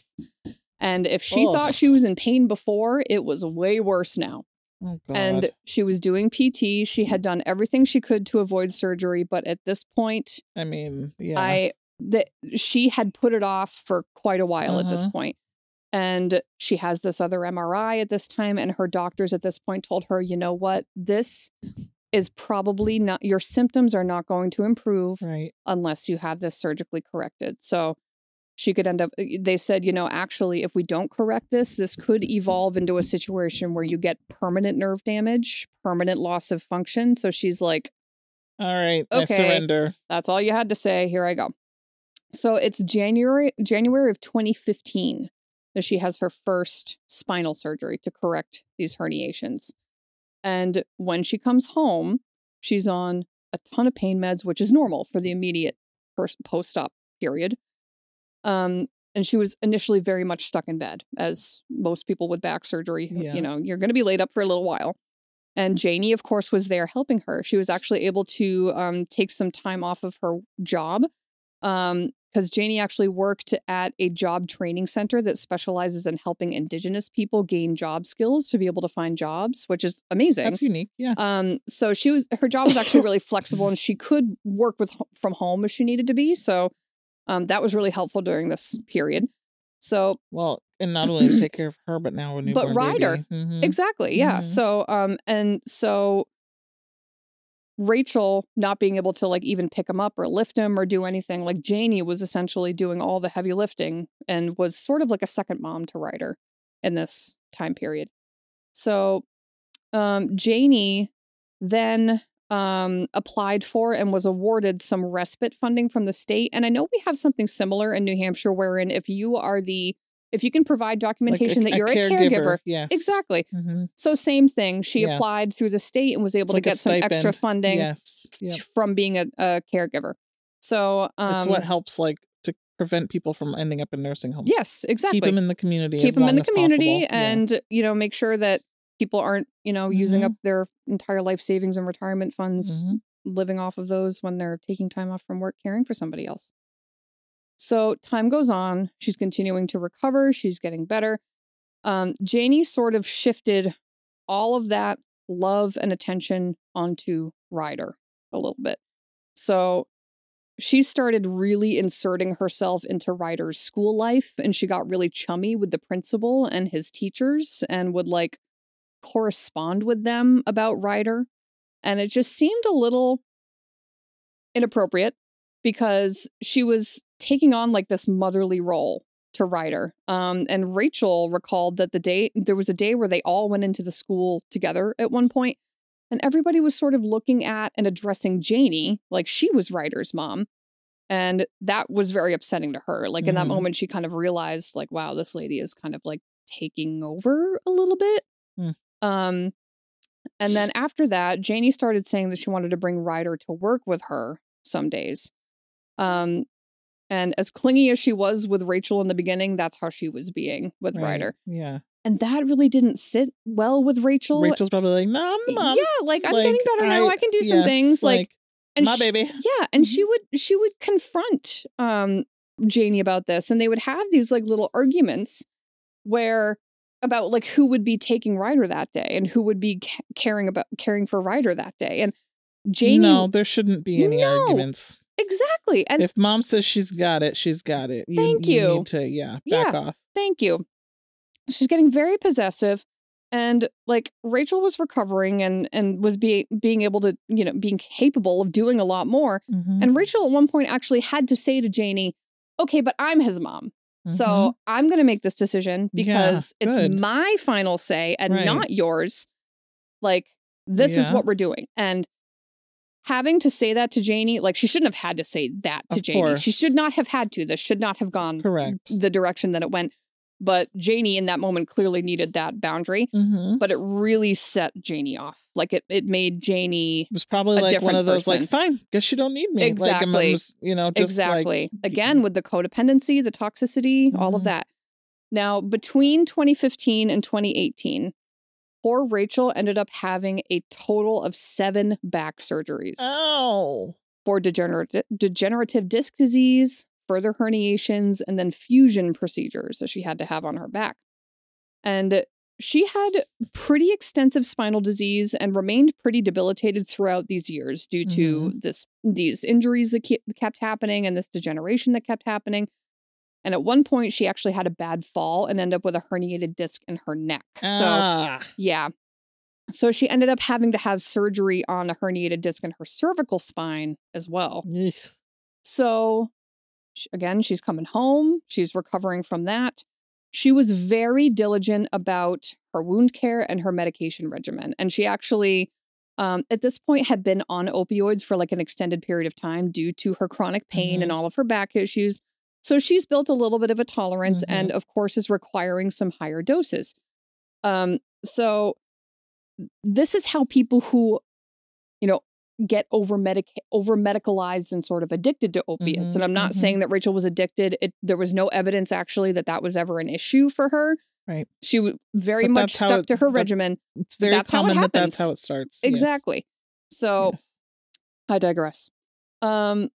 And if she Ugh. thought she was in pain before, it was way worse now. Oh God. And she was doing P T. She had done everything she could to avoid surgery, but at this point, I mean, yeah. I that she had put it off for quite a while at this Uh-huh. point. And she has this other M R I at this time, and her doctors at this point told her, you know what, this is probably not, your symptoms are not going to improve right. unless you have this surgically corrected. So she could end up, they said, you know, actually, if we don't correct this, this could evolve into a situation where you get permanent nerve damage, permanent loss of function. So she's like, All right. I Okay. surrender. that's all you had to say. Here I go. So it's January, January of twenty fifteen that she has her first spinal surgery to correct these herniations. And when she comes home, she's on a ton of pain meds, which is normal for the immediate pers- post-op period. Um, and she was initially very much stuck in bed, as most people with back surgery, Yeah. you know, you're going to be laid up for a little while. And Janie, of course, was there helping her. She was actually able to um, take some time off of her job um, because Janie actually worked at a job training center that specializes in helping Indigenous people gain job skills to be able to find jobs, which is amazing. That's unique. Yeah. Um, so she was, her job was actually really flexible, and she could work with from home if she needed to be. So um, that was really helpful during this period. So Well, and not only to take care of her, but now a newborn Ryder. baby. Mhm. exactly, yeah. Mhm. So um, and so Rachel not being able to like even pick him up or lift him or do anything, like Janie was essentially doing all the heavy lifting and was sort of like a second mom to Ryder in this time period. So um, Janie then um, applied for and was awarded some respite funding from the state. And I know we have something similar in New Hampshire, wherein if you are the, if you can provide Like documentation that you're a caregiver. Yes. Exactly. Mhm. So same thing. She Yeah. applied through the state and was able It's to like a get some extra stipend. funding Yes. t- Yep. from being a, a caregiver. So um, it's what helps, like, to prevent people from ending up in nursing homes. yes, exactly. Keep them in the community. Keep as them in long the as community possible. Yeah. and, you know, make sure that people aren't, you know, using Mhm. up their entire life savings and retirement funds, Mhm. living off of those when they're taking time off from work, caring for somebody else. So time goes on. She's continuing to recover. She's getting better. Um, Janie sort of shifted all of that love and attention onto Ryder a little bit. So she started really inserting herself into Ryder's school life, and she got really chummy with the principal and his teachers and would like correspond with them about Ryder. And it just seemed a little inappropriate because she was taking on like this motherly role to Ryder. Um, and Rachel recalled that the day, there was a day where they all went into the school together at one point, and everybody was sort of looking at and addressing Janie like she was Ryder's mom. And that was very upsetting to her. Like in that Mhm. moment, she kind of realized like, wow, this lady is kind of like taking over a little bit. Mm. Um, and then after that, Janie started saying that she wanted to bring Ryder to work with her some days. Um, and as clingy as she was with Rachel in the beginning, that's how she was being with Right. Ryder. Yeah. And that really didn't sit well with Rachel. Rachel's probably like, no, I'm the mom. Yeah, like I'm Like, getting better now. I can do some yes, things. Like, and my she- baby. Yeah, and Mhm. she would she would confront um Janie about this, and they would have these like little arguments where about like who would be taking Ryder that day and who would be ca- caring about caring for Ryder that day. And Janie, No, there shouldn't be any No. arguments. exactly. And If mom says she's got it, she's got it. You, Thank you. need to, yeah, back Yeah. off. thank you. She's getting very possessive. And like Rachel was recovering and and was be, being able to, you know, being capable of doing a lot more. Mhm. And Rachel at one point actually had to say to Janie, okay, but I'm his mom. Mhm. So I'm going to make this decision because Yeah, it's good. my final say and Right. not yours. Like, this is Yeah. what we're doing. And having to say that to Janie, like, she shouldn't have had to say that to Of Janie. She course. should not have had to. This should not have gone Correct. the direction that it went. But Janie in that moment clearly needed that boundary. Mm-hmm. But it really set Janie off. Like, it, it made Janie. It was probably a like one different of those, person. like, fine, guess you don't need me. Like, Exactly. I'm just, you know, just Exactly. Like, Again, with the codependency, the toxicity, all of Mhm. that. Now, between twenty fifteen and twenty eighteen, poor Rachel ended up having a total of seven back surgeries oh. for degenerative, degenerative disc disease, further herniations, and then fusion procedures that she had to have on her back. And she had pretty extensive spinal disease and remained pretty debilitated throughout these years due to this these injuries that ke- kept happening and this degeneration that kept happening. And at one point, she actually had a bad fall and ended up with a herniated disc in her neck. So, Ah. yeah. So she ended up having to have surgery on a herniated disc in her cervical spine as well. Eek. So, sh- again, she's coming home. She's recovering from that. She was very diligent about her wound care and her medication regimen. And she actually, um, at this point, had been on opioids for like an extended period of time due to her chronic pain Mhm. and all of her back issues. So she's built a little bit of a tolerance Mhm. and, of course, is requiring some higher doses. Um, so this is how people who, you know, get over medic over medicalized and sort of addicted to opiates. Mhm, And I'm not mhm. saying that Rachel was addicted. It there was no evidence actually that that was ever an issue for her. Right. She w- very But much that's how stuck it- to her that- regimen. It's very That's how it common that that's happens. how it starts. Yes. Exactly. So Yes. I digress. Um,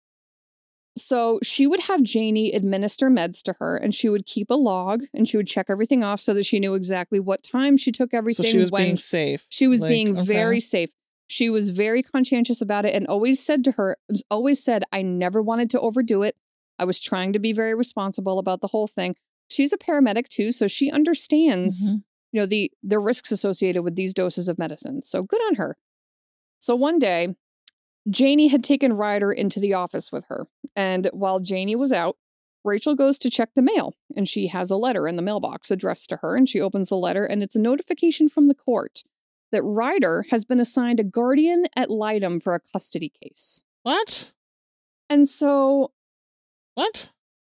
so she would have Janie administer meds to her, and she would keep a log, and she would check everything off so that she knew exactly what time she took everything. So she was when being safe. she was Like, being okay. very safe. She was very conscientious about it, and always said to her, always said, "I never wanted to overdo it. I was trying to be very responsible about the whole thing." She's a paramedic too, so she understands, Mhm. you know, the the risks associated with these doses of medicine. So good on her. So one day, Janie had taken Ryder into the office with her. And while Janie was out, Rachel goes to check the mail, and she has a letter in the mailbox addressed to her. And she opens the letter, and it's a notification from the court that Ryder has been assigned a guardian ad litem for a custody case. What? And so What?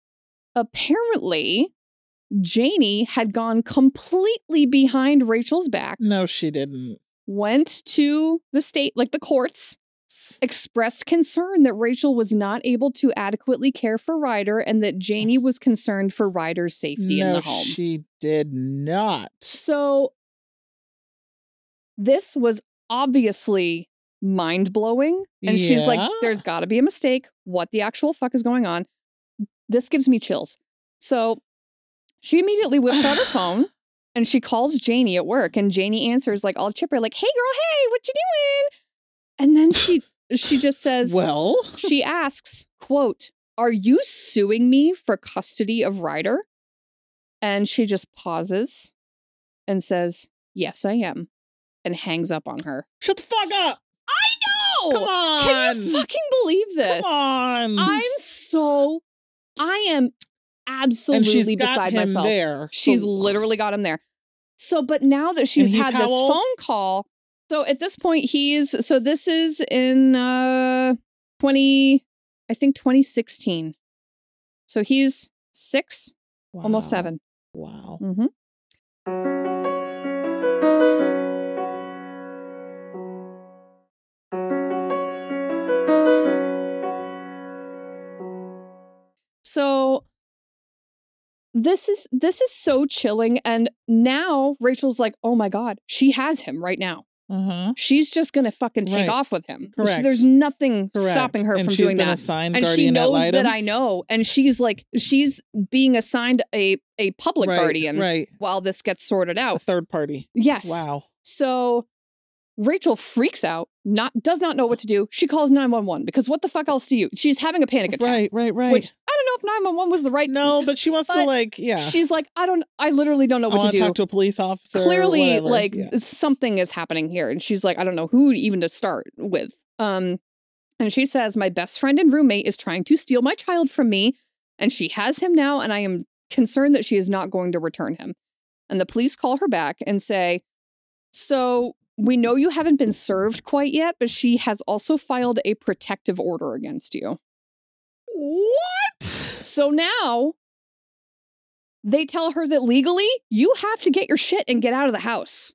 apparently, Janie had gone completely behind Rachel's back, No, she didn't. went to the state, like the courts, expressed concern that Rachel was not able to adequately care for Ryder and that Janie was concerned for Ryder's safety no, in the home. she did not. So this was obviously mind-blowing. And she's like, Yeah. there's got to be a mistake. What the actual fuck is going on? This gives me chills. So she immediately whips out her phone and she calls Janie at work. And Janie answers like all chipper, like, "Hey girl, hey, what you doing?" And then she she just says, Well, she asks, quote, "Are you suing me for custody of Ryder?" And she just pauses and says, "Yes, I am," and hangs up on her. shut the fuck up. I know! Come on. Can you fucking believe this? Come on. I'm so, I am and absolutely she's got beside him myself. there. She's So- literally got him there. So, but now that she's he's had how this old? phone call, so at this point he's, so this is in uh twenty, I think twenty sixteen. So he's six, almost Wow. seven. Wow. Mm-hmm. So this is this is so chilling. And now Rachel's like, oh my God, she has him right now. Uh-huh. She's just going to fucking take Right. off with him. Correct. There's nothing Correct. stopping her and from she's doing been that. assigned And she guardian ad knows litem. that I know. And she's like, she's being assigned a, a public right, guardian Right. while this gets sorted A out. third party. Yes. Wow. So Rachel freaks out, not does not know what to do. She calls nine one one because what the fuck else do you? She's having a panic attack. Right, right, right. Which I don't know if nine one one was the right. no, but she wants to but like, yeah. She's like, I don't, I literally don't know I what to want do. to talk to a police officer. or Clearly, whatever. like Yeah. something is happening here. And she's like, I don't know who even to start with. Um, and she says, my best friend and roommate is trying to steal my child from me. And she has him now. And I am concerned that she is not going to return him. And the police call her back and say, so we know you haven't been served quite yet, but she has also filed a protective order against you. What? So now they tell her that legally you have to get your shit and get out of the house.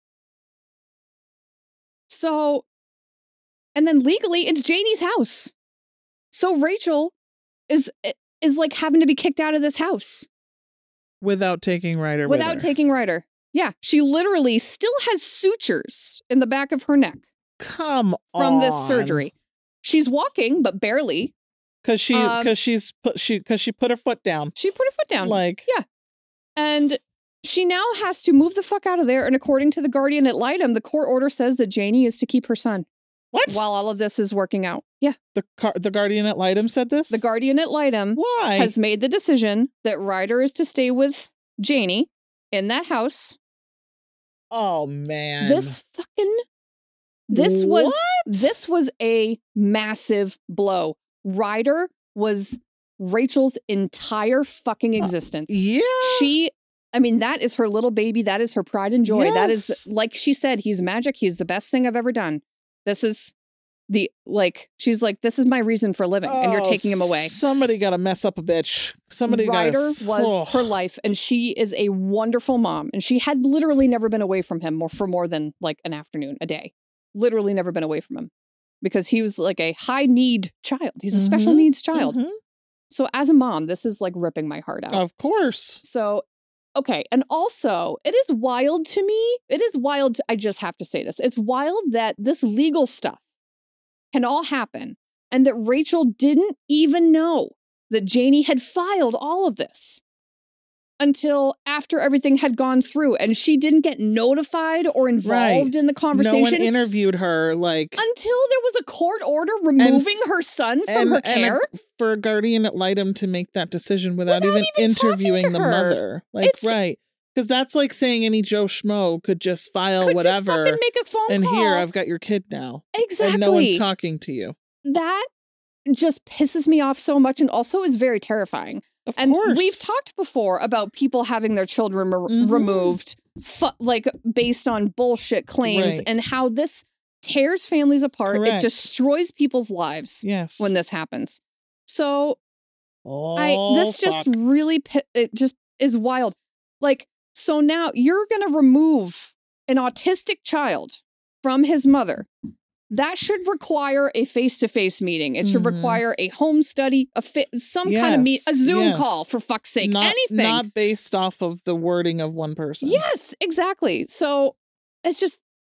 So, and then legally it's Janie's house. So Rachel is is like having to be kicked out of this house Without taking Ryder without with her. taking Ryder. Yeah, she literally still has sutures in the back of her neck Come from on. this surgery. She's walking, but barely. Because she, Um, because she's put, she, because she put her foot down. She put her foot down. Like, Yeah. And she now has to move the fuck out of there. And according to the Guardian ad litem, the court order says that Janie is to keep her son what? while all of this is working out. Yeah. The car, the Guardian ad litem said this. The Guardian ad litem Why? has made the decision that Ryder is to stay with Janie in that house. oh man. This fucking this was What? this was a massive blow. Ryder was Rachel's entire fucking existence. Yeah. She, I mean, that is her little baby. That is her pride and joy. That is, Yes. like she said, he's magic. He's the best thing I've ever done. This is the, like, she's like, this is my reason for living. And you're Oh, taking him away. Somebody got to mess up a bitch. Somebody got Ryder to. was her life, and she is a wonderful mom. And she had literally never been away from him more for more than like an afternoon, a day. Literally never been away from him because he was like a high need child. He's a special Mhm. needs child. Mhm. So as a mom, this is like ripping my heart out. Of course. So, okay. And also, it is wild to me. It is wild. To, I just have to say this. It's wild that this legal stuff can all happen and that Rachel didn't even know that Janie had filed all of this until after everything had gone through, and she didn't get notified or involved Right. in the conversation No one interviewed her. Like, until there was a court order removing her son from and, her and care. a, for a guardian ad litem to make that decision without, Without even, even talking interviewing to the her. mother. Like, It's- right. Because that's like saying any Joe Schmo could just file Could whatever. just fucking make a phone and call. here, I've got your kid now. exactly. And no one's talking to you. That just pisses me off so much and also is very terrifying. Of And course. we've talked before about people having their children re- Mhm. removed, fu- like based on bullshit claims, Right. and how this tears families apart. Correct. It destroys people's lives Yes. when this happens. So oh, I this just fuck. really pi- it just is wild. Like, so now you're gonna remove an autistic child from his mother. That should require a face-to-face meeting. It should Mhm. require a home study, a fi- some kind of meet, a Yes, Zoom yes. call, for fuck's sake, not, anything. Not based off of the wording of one person. Yes, exactly. So it's just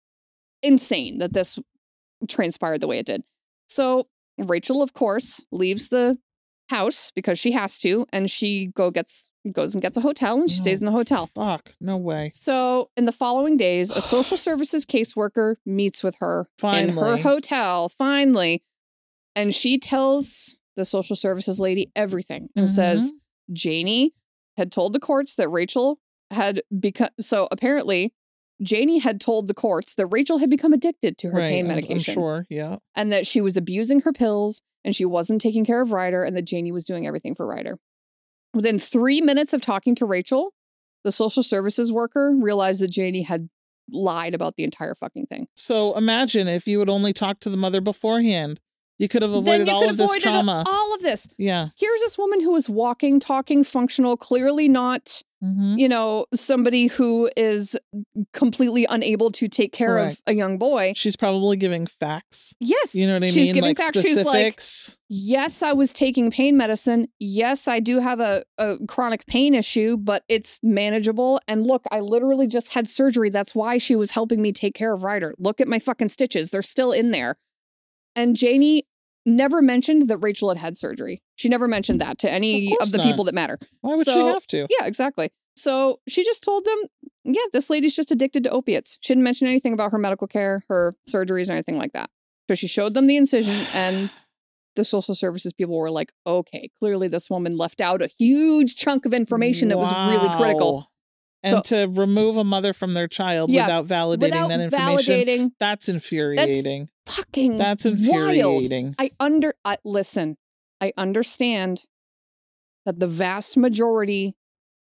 insane that this transpired the way it did. So Rachel, of course, leaves the house because she has to, and she go gets goes and gets a hotel, and she stays in the hotel. Fuck. No way. So in the following days, a social services caseworker meets with her in her Finally. hotel, finally, and she tells the social services lady everything and Mhm. says Janie had told the courts that Rachel had become, so apparently Janie had told the courts that Rachel had become addicted to her Right. pain I'm- medication. I'm sure. Yeah. And that she was abusing her pills and she wasn't taking care of Ryder, and that Janie was doing everything for Ryder. Within three minutes of talking to Rachel, the social services worker realized that Janie had lied about the entire fucking thing. So imagine if you would only talk to the mother beforehand. You could have Then avoided you all could of this avoid trauma. all of this. Yeah. Here's this woman who was walking, talking, functional, clearly not Mm-hmm. you know, somebody who is completely unable to take care Correct. of a young boy. She's probably giving facts. Yes. You know what I she's mean? giving Like facts. She's like, specifics. yes, I was taking pain medicine. Yes, I do have a, a chronic pain issue, but it's manageable. And look, I literally just had surgery. That's why she was helping me take care of Ryder. Look at my fucking stitches. They're still in there. And Janie never mentioned that Rachel had had surgery. She never mentioned that to any Of of, course the not. people that matter. Why would she So- have to? Yeah, exactly. So she just told them, yeah, this lady's just addicted to opiates. She didn't mention anything about her medical care, her surgeries, or anything like that. So she showed them the incision, and the social services people were like, okay, clearly this woman left out a huge chunk of information that was really critical. Wow. And to remove a mother from their child Yeah, without validating Without that information, validating, that's infuriating. fucking That's wild. infuriating. I under I, listen. I understand that the vast majority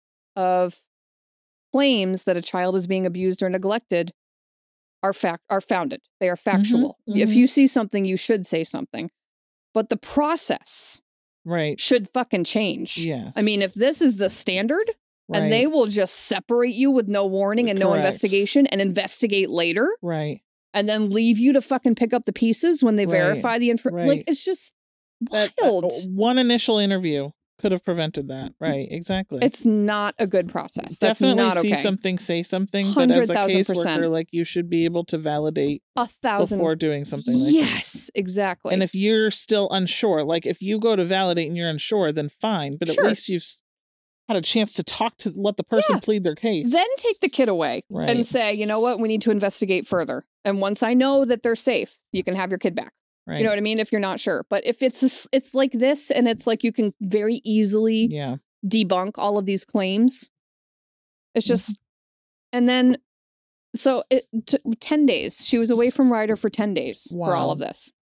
of claims that a child is being abused or neglected are fact are founded. They are factual. If mhm. you see something, you should say something. But the process Right. should fucking change. Yes. I mean, if this is the standard right. and they will just separate you with no warning and no Correct. investigation and investigate later Right. and then leave you to fucking pick up the pieces when they Right. verify the info. Right. Like, it's just That, wild. that- one initial interview could have prevented that. Right. Exactly. It's not a good process. That's Definitely not see okay. something, say something. But as a one hundred thousand percent. caseworker, like you should be able to validate A thousand. before doing something like that. Yes, exactly. And if you're still unsure, like if you go to validate and you're unsure, then fine. But Sure. at least you've s- had a chance to talk to let the person Yeah. plead their case. then take the kid away Right. and say, you know what, we need to investigate further. And once I know that they're safe, you can have your kid back. right. You know what I mean? If you're not sure. But if it's this, it's like this, and it's like you can very easily yeah. debunk all of these claims. It's Mm-hmm. just, and then, so it t- ten days. She was away from Ryder for ten days for all Wow. of this.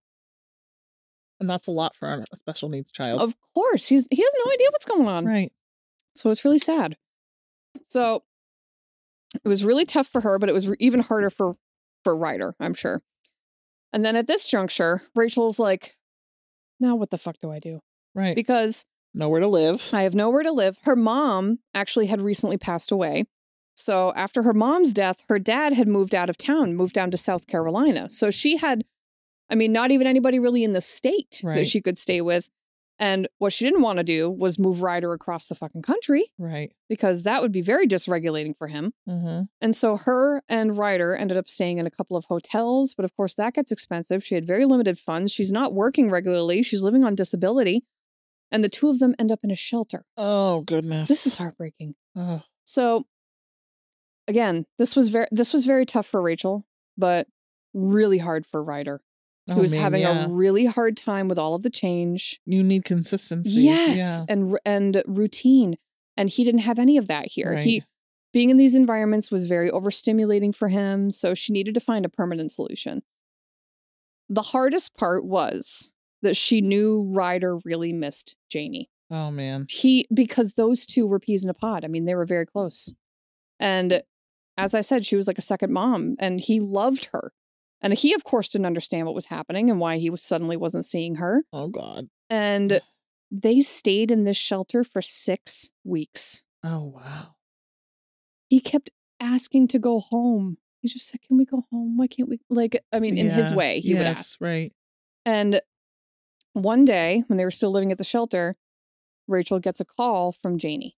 And that's a lot for a special needs child. Of course, he's he has no idea what's going on. Right. So it's really sad. So it was really tough for her, but it was re- even harder for for Ryder, I'm sure. And then at this juncture, Rachel's like, now what the fuck do I do? Right. Because Nowhere to live. I have nowhere to live. Her mom actually had recently passed away. So after her mom's death, her dad had moved out of town, moved down to South Carolina. So she had, I mean, not even anybody really in the state Right. that she could stay with. And what she didn't want to do was move Ryder across the fucking country Right. because that would be very dysregulating for him. Mm-hmm. And so her and Ryder ended up staying in a couple of hotels, but of course that gets expensive. She had very limited funds. She's not working regularly. She's living on disability. And the two of them end up in a shelter. Oh goodness. This is heartbreaking. Oh. So again, this was very this was very tough for Rachel, but really hard for Ryder, Oh, who was man, having yeah. a really hard time with all of the change. You need consistency. Yes, Yeah. and r- and routine. And he didn't have any of that here. Right. He being in these environments was very overstimulating for him, so she needed to find a permanent solution. The hardest part was that she knew Ryder really missed Janie. Oh man. He because those two were peas in a pod. I mean, they were very close. And as I said, she was like a second mom, and he loved her. And he, of course, didn't understand what was happening and why he was suddenly wasn't seeing her. Oh god. And they stayed in this shelter for six weeks. Oh wow. He kept asking to go home. He just said, "Can we go home? Why can't we?" Like, I mean, in his Yeah. way, he yes, would ask. Right. And one day, when they were still living at the shelter, Rachel gets a call from Janie.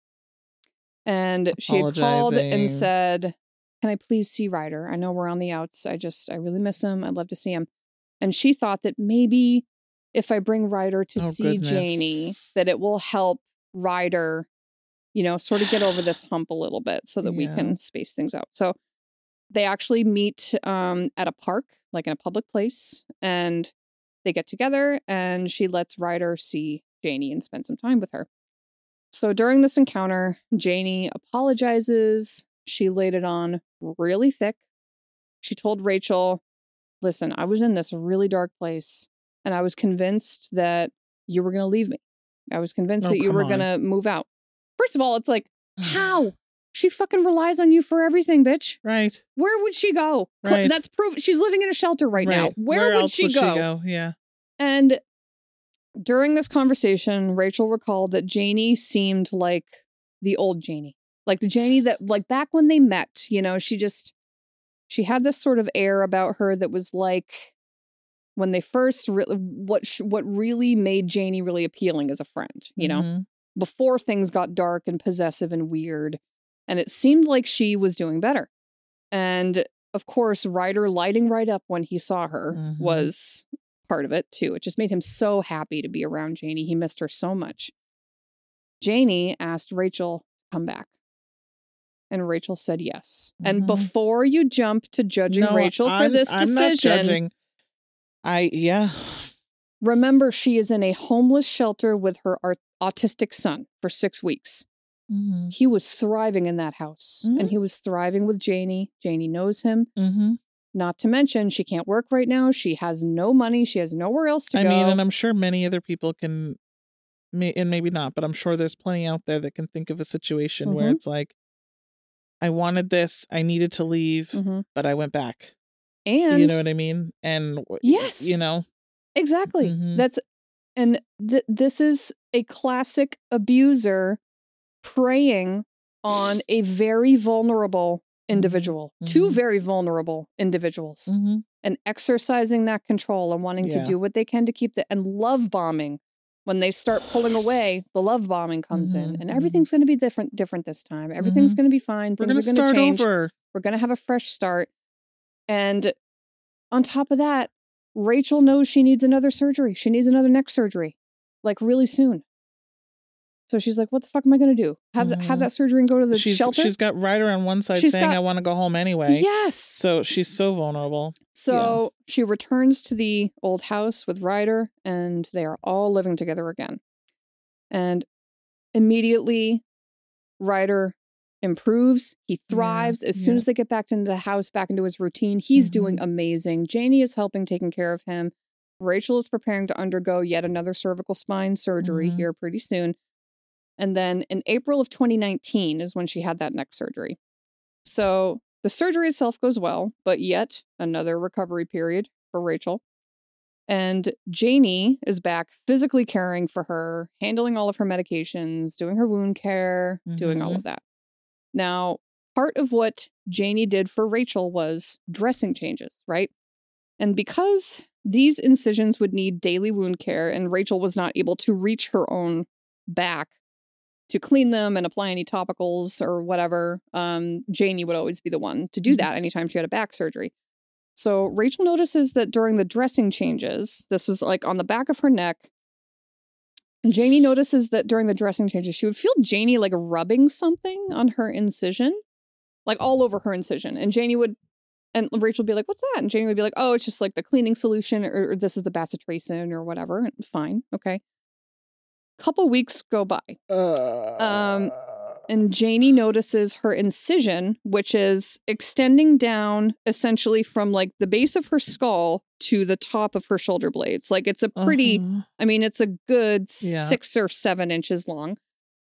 And she had called and Apologizing. said, "Can I please see Ryder? I know we're on the outs. I just, I really miss him. I'd love to see him." And she thought that maybe if I bring Ryder to Oh, see goodness. Janie, that it will help Ryder, you know, sort of get over this hump a little bit so that we Yeah. can space things out. So they actually meet um, at a park, like in a public place, and they get together, and she lets Ryder see Janie and spend some time with her. So during this encounter, Janie apologizes. She laid it on really thick. She told Rachel, "Listen, I was in this really dark place, and I was convinced that you were going to leave me. I was convinced Oh, that you come were on. going to move out." First of all, it's like, how? She fucking relies on you for everything, bitch. Right. Where would she go? Cl- Right. That's proof. She's living in a shelter right, now. Where, would, else she, would go? she go? Yeah. And during this conversation, Rachel recalled that Janie seemed like the old Janie. Like the Janie that, like back when they met, you know, she just, she had this sort of air about her that was like when they first, re- what sh- what really made Janie really appealing as a friend, you know, Mhm. before things got dark and possessive and weird. And it seemed like she was doing better. And of course, Ryder lighting right up when he saw her Mhm. was part of it too. It just made him so happy to be around Janie. He missed her so much. Janie asked Rachel to come back. And Rachel said yes. And Mhm. before you jump to judging No, Rachel for I'm- this I'm not decision, judging. I yeah. remember she is in a homeless shelter with her art- autistic son for six weeks. Mm-hmm. He was thriving in that house. Mhm. And he was thriving with Janie. Janie knows him. Mm-hmm. Not to mention, she can't work right now. She has no money. She has nowhere else to I go. mean, and I'm sure many other people can, may, and maybe not, but I'm sure there's plenty out there that can think of a situation where Mhm. it's like, I wanted this, I needed to leave, Mhm. but I went back. And You know what I mean? And w- Yes. you know, exactly. Mhm. That's and th- this is a classic abuser preying on a very vulnerable individual, two Mhm. very vulnerable individuals, mm-hmm. and exercising that control and wanting Yeah. to do what they can to keep the and love bombing. When they start pulling away, the love bombing comes in, Mhm, and mhm. everything's going to be different. Different this time. Everything's Mhm. going to be fine. We're Things gonna are going to start change. over. We're going to have a fresh start. And on top of that, Rachel knows she needs another surgery. She needs another neck surgery, like really soon. So she's like, what the fuck am I going to do? Have, th- have Mhm. that surgery and go to the she's shelter? she's got Ryder on one side She's saying, got- I want to go home anyway. Yes. So she's so vulnerable. So she returns to the old house with Ryder, and they are all living together again. And immediately, Ryder improves. He thrives. As soon yeah. as they get back into the house, back into his routine, he's Mhm. doing amazing. Janie is helping, taking care of him. Rachel is preparing to undergo yet another cervical spine surgery Mhm. here pretty soon. And then in April of twenty nineteen is when she had that neck surgery. So the surgery itself goes well, but yet another recovery period for Rachel. And Janie is back physically caring for her, handling all of her medications, doing her wound care, doing all Mhm. of that. Now, part of what Janie did for Rachel was dressing changes, right? And because these incisions would need daily wound care and Rachel was not able to reach her own back to clean them and apply any topicals or whatever, um, Janie would always be the one to do Mhm. that anytime she had a back surgery. So Rachel notices that during the dressing changes, this was like on the back of her neck, and Janie notices that during the dressing changes, she would feel Janie like rubbing something on her incision, like all over her incision. And Janie would, and Rachel would be like, what's that? And Janie would be like, oh, it's just like the cleaning solution, or, or this is the bacitracin or whatever. And fine. Okay. Couple weeks go by. Um, And Janie notices her incision, which is extending down essentially from like the base of her skull to the top of her shoulder blades. Like it's a pretty, Uh-huh. I mean, it's a good Yeah. six or seven inches long.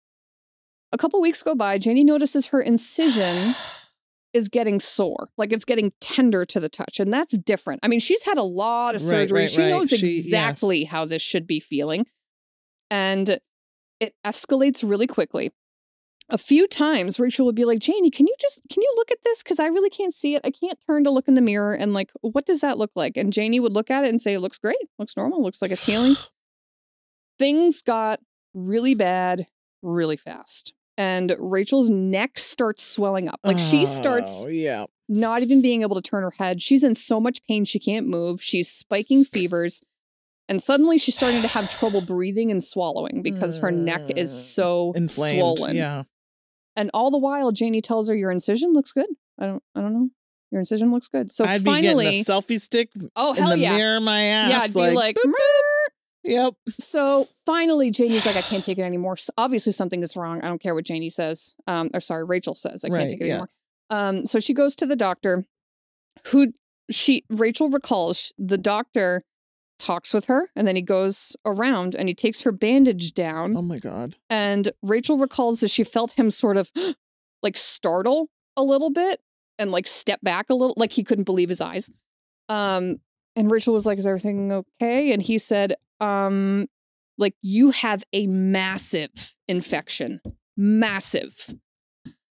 A couple weeks go by, Janie notices her incision is getting sore. Like it's getting tender to the touch. And that's different. I mean, she's had a lot of Right, surgery. right, she right. knows She- exactly yes. how this should be feeling. And it escalates really quickly. A few times Rachel would be like, Janie, can you just, can you look at this? Because I really can't see it. I can't turn to look in the mirror and like, what does that look like? And Janie would look at it and say, it looks great. Looks normal. Looks like it's healing. Things got really bad really fast. And Rachel's neck starts swelling up. Like she starts Oh, yeah. not even being able to turn her head. She's in so much pain she can't move. She's spiking fevers. And suddenly she's starting to have trouble breathing and swallowing because her neck is so Inflamed. swollen. Yeah. And all the while, Janie tells her, your incision looks good. I don't I don't know. Your incision looks good. So I'd finally, be getting a selfie stick oh, in hell the yeah. mirror of my ass. Yeah, I'd be like, boop, boop. Yep. So finally, Janie's like, I can't take it anymore. So obviously, something is wrong. I don't care what Janie says. Um, or sorry, Rachel says. I can't Right, take it yeah. anymore. Um, so she goes to the doctor, who she Rachel recalls the doctor talks with her, and then he goes around and he takes her bandage down. Oh my God. And Rachel recalls that she felt him sort of like startle a little bit and like step back a little, like he couldn't believe his eyes. Um, and Rachel was like, is everything okay? And he said, um, like, you have a massive infection. Massive.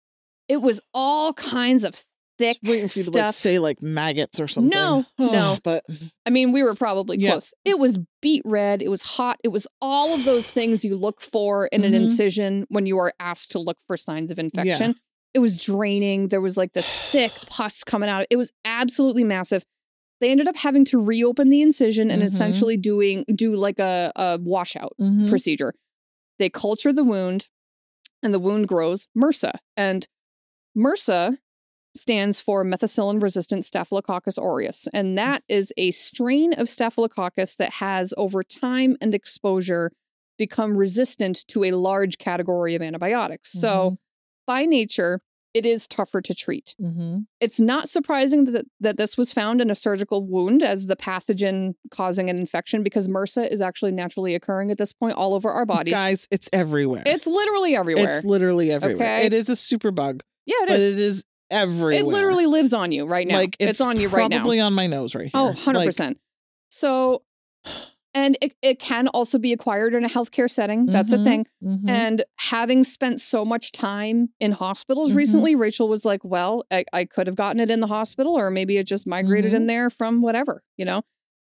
It was all kinds of thick Waiting for you stuff. to like say like maggots or something. No, Oh, no. But I mean, we were probably Yeah. close. It was beet red. It was hot. It was all of those things you look for in an Mhm. incision when you are asked to look for signs of infection. It was draining. There was like this thick pus coming out. It was absolutely massive. They ended up having to reopen the incision and Mhm. essentially doing do like a, a washout Mhm. procedure. They culture the wound, and the wound grows MRSA. And MRSA stands for methicillin-resistant Staphylococcus aureus, and that is a strain of Staphylococcus that has, over time and exposure, become resistant to a large category of antibiotics. So, Mhm. by nature, it is tougher to treat. Mhm. It's not surprising that, that this was found in a surgical wound as the pathogen causing an infection, because MRSA is actually naturally occurring at this point all over our bodies. Guys, it's everywhere. It's literally everywhere. It's literally everywhere. Okay. It is a super bug, yeah, it but is. it is everywhere. It literally lives on you right now. like it's, on you right now. Probably on my nose right here. Oh, one hundred Like, percent. So, and it, it can also be acquired in a healthcare setting. That's a Mhm. thing. mhm. And having spent so much time in hospitals Mhm. recently, Rachel was like, well, I, I could have gotten it in the hospital, or maybe it just migrated Mhm. in there from whatever, you know?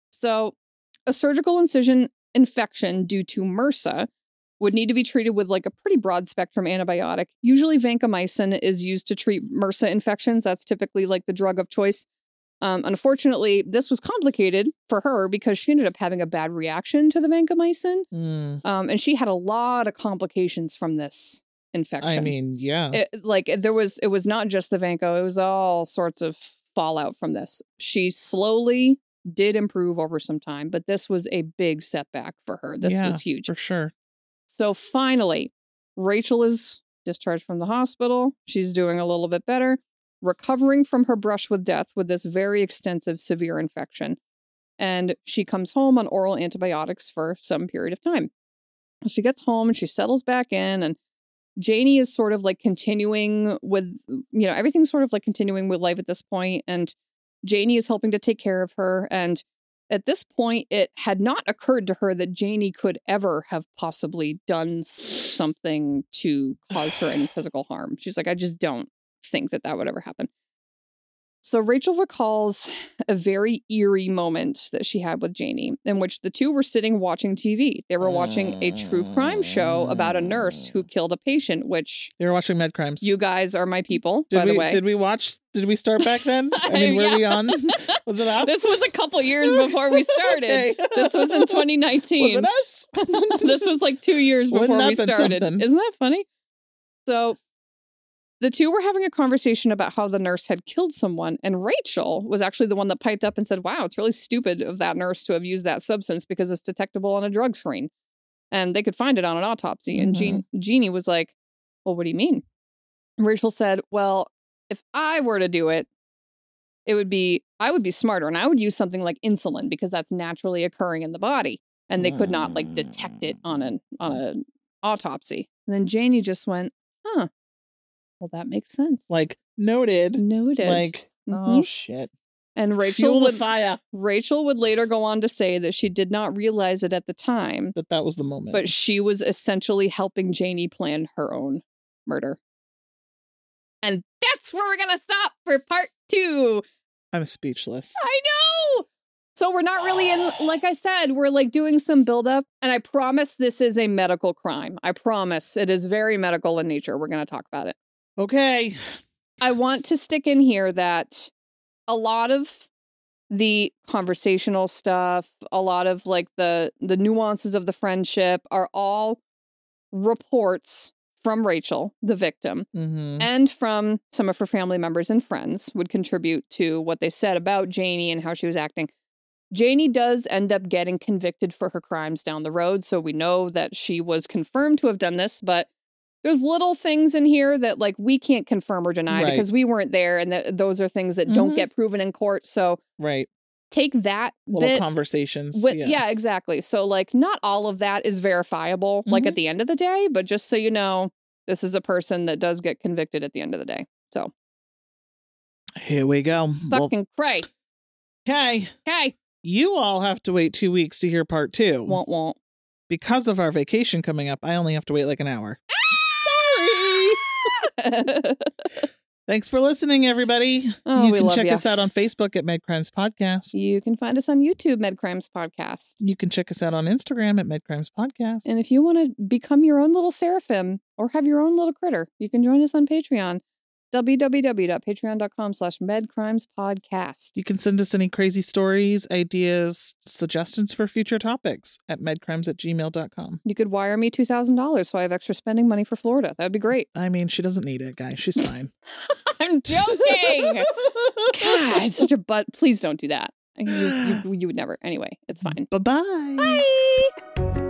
So a surgical incision infection due to MRSA would need to be treated with like a pretty broad spectrum antibiotic. Usually vancomycin is used to treat MRSA infections. That's typically like the drug of choice. Um, unfortunately, this was complicated for her because she ended up having a bad reaction to the vancomycin. Mm, Um, and she had a lot of complications from this infection. I mean, yeah. It, like there was, it was not just the vanco, it was all sorts of fallout from this. She slowly did improve over some time, but this was a big setback for her. This Yeah, was huge. for sure. So finally, Rachel is discharged from the hospital. She's doing a little bit better, recovering from her brush with death with this very extensive, severe infection. And she comes home on oral antibiotics for some period of time. She gets home and she settles back in, and Janie is sort of like continuing with, you know, everything's sort of like continuing with life at this point, and Janie is helping to take care of her. And at this point, it had not occurred to her that Janie could ever have possibly done something to cause her any physical harm. She's like, I just don't think that that would ever happen. So Rachel recalls a very eerie moment that she had with Janie, in which the two were sitting watching T V. They were watching a true crime show about a nurse who killed a patient, which They were watching Med Crimes. you guys are my people, did by we, the way. Did we watch? Did we start back then? I mean, were we Yeah. on? Was it us? This was a couple years before we started. Okay. This was in twenty nineteen. Was it us? This was like two years Wouldn't before that we been started. something? Isn't that funny? So the two were having a conversation about how the nurse had killed someone, and Rachel was actually the one that piped up and said, wow, it's really stupid of that nurse to have used that substance because it's detectable on a drug screen. And they could find it on an autopsy. And Jean- Jeannie was like, well, what do you mean? And Rachel said, well, if I were to do it, it would be, I would be smarter, and I would use something like insulin because that's naturally occurring in the body. And they could not like detect it on an on an autopsy. And then Janie just went, huh, well, that makes sense. Like noted. Noted. Like Mhm. oh shit. And Rachel Fuel the would fire. Rachel would later go on to say that she did not realize it at the time, That that was the moment. but she was essentially helping Janie plan her own murder. And that's where we're gonna stop for part two. I'm speechless. I know. So we're not really in, like I said, we're like doing some buildup. And I promise this is a medical crime. I promise it is very medical in nature. We're going to talk about it. Okay. I want to stick in here that a lot of the conversational stuff, a lot of like the the nuances of the friendship are all reports from Rachel, the victim, Mm-hmm. and from some of her family members and friends would contribute to what they said about Janie and how she was acting. Janie does end up getting convicted for her crimes down the road, so we know that she was confirmed to have done this, but there's little things in here that like we can't confirm or deny Right. because we weren't there, and th- those are things that don't Mhm. get proven in court. So Right. take that Little bit conversations. with, yeah. yeah. exactly. So like not all of that is verifiable like Mhm. at the end of the day, but just so you know, this is a person that does get convicted at the end of the day. So Here we go. Well, fucking cray. okay. Okay. You all have to wait two weeks to hear part two. Won't won't. Because of our vacation coming up, I only have to wait like an hour. Sorry. Thanks for listening, everybody. Oh, you we can love check ya. us out on Facebook at MedCrimes Podcast. You can find us on YouTube, MedCrimes Podcast. You can check us out on Instagram at MedCrimes Podcast. And if you want to become your own little seraphim or have your own little critter, you can join us on Patreon. www.patreon.com slash medcrimespodcast. You can send us any crazy stories, ideas, suggestions for future topics at medcrimes at gmail dot com. You could wire me two thousand dollars so I have extra spending money for Florida. That would be great. I mean, she doesn't need it, guys. She's fine. I'm joking. God, it's such a butt. Please don't do that. You, you, you would never. Anyway, it's fine. Bye-bye. Bye.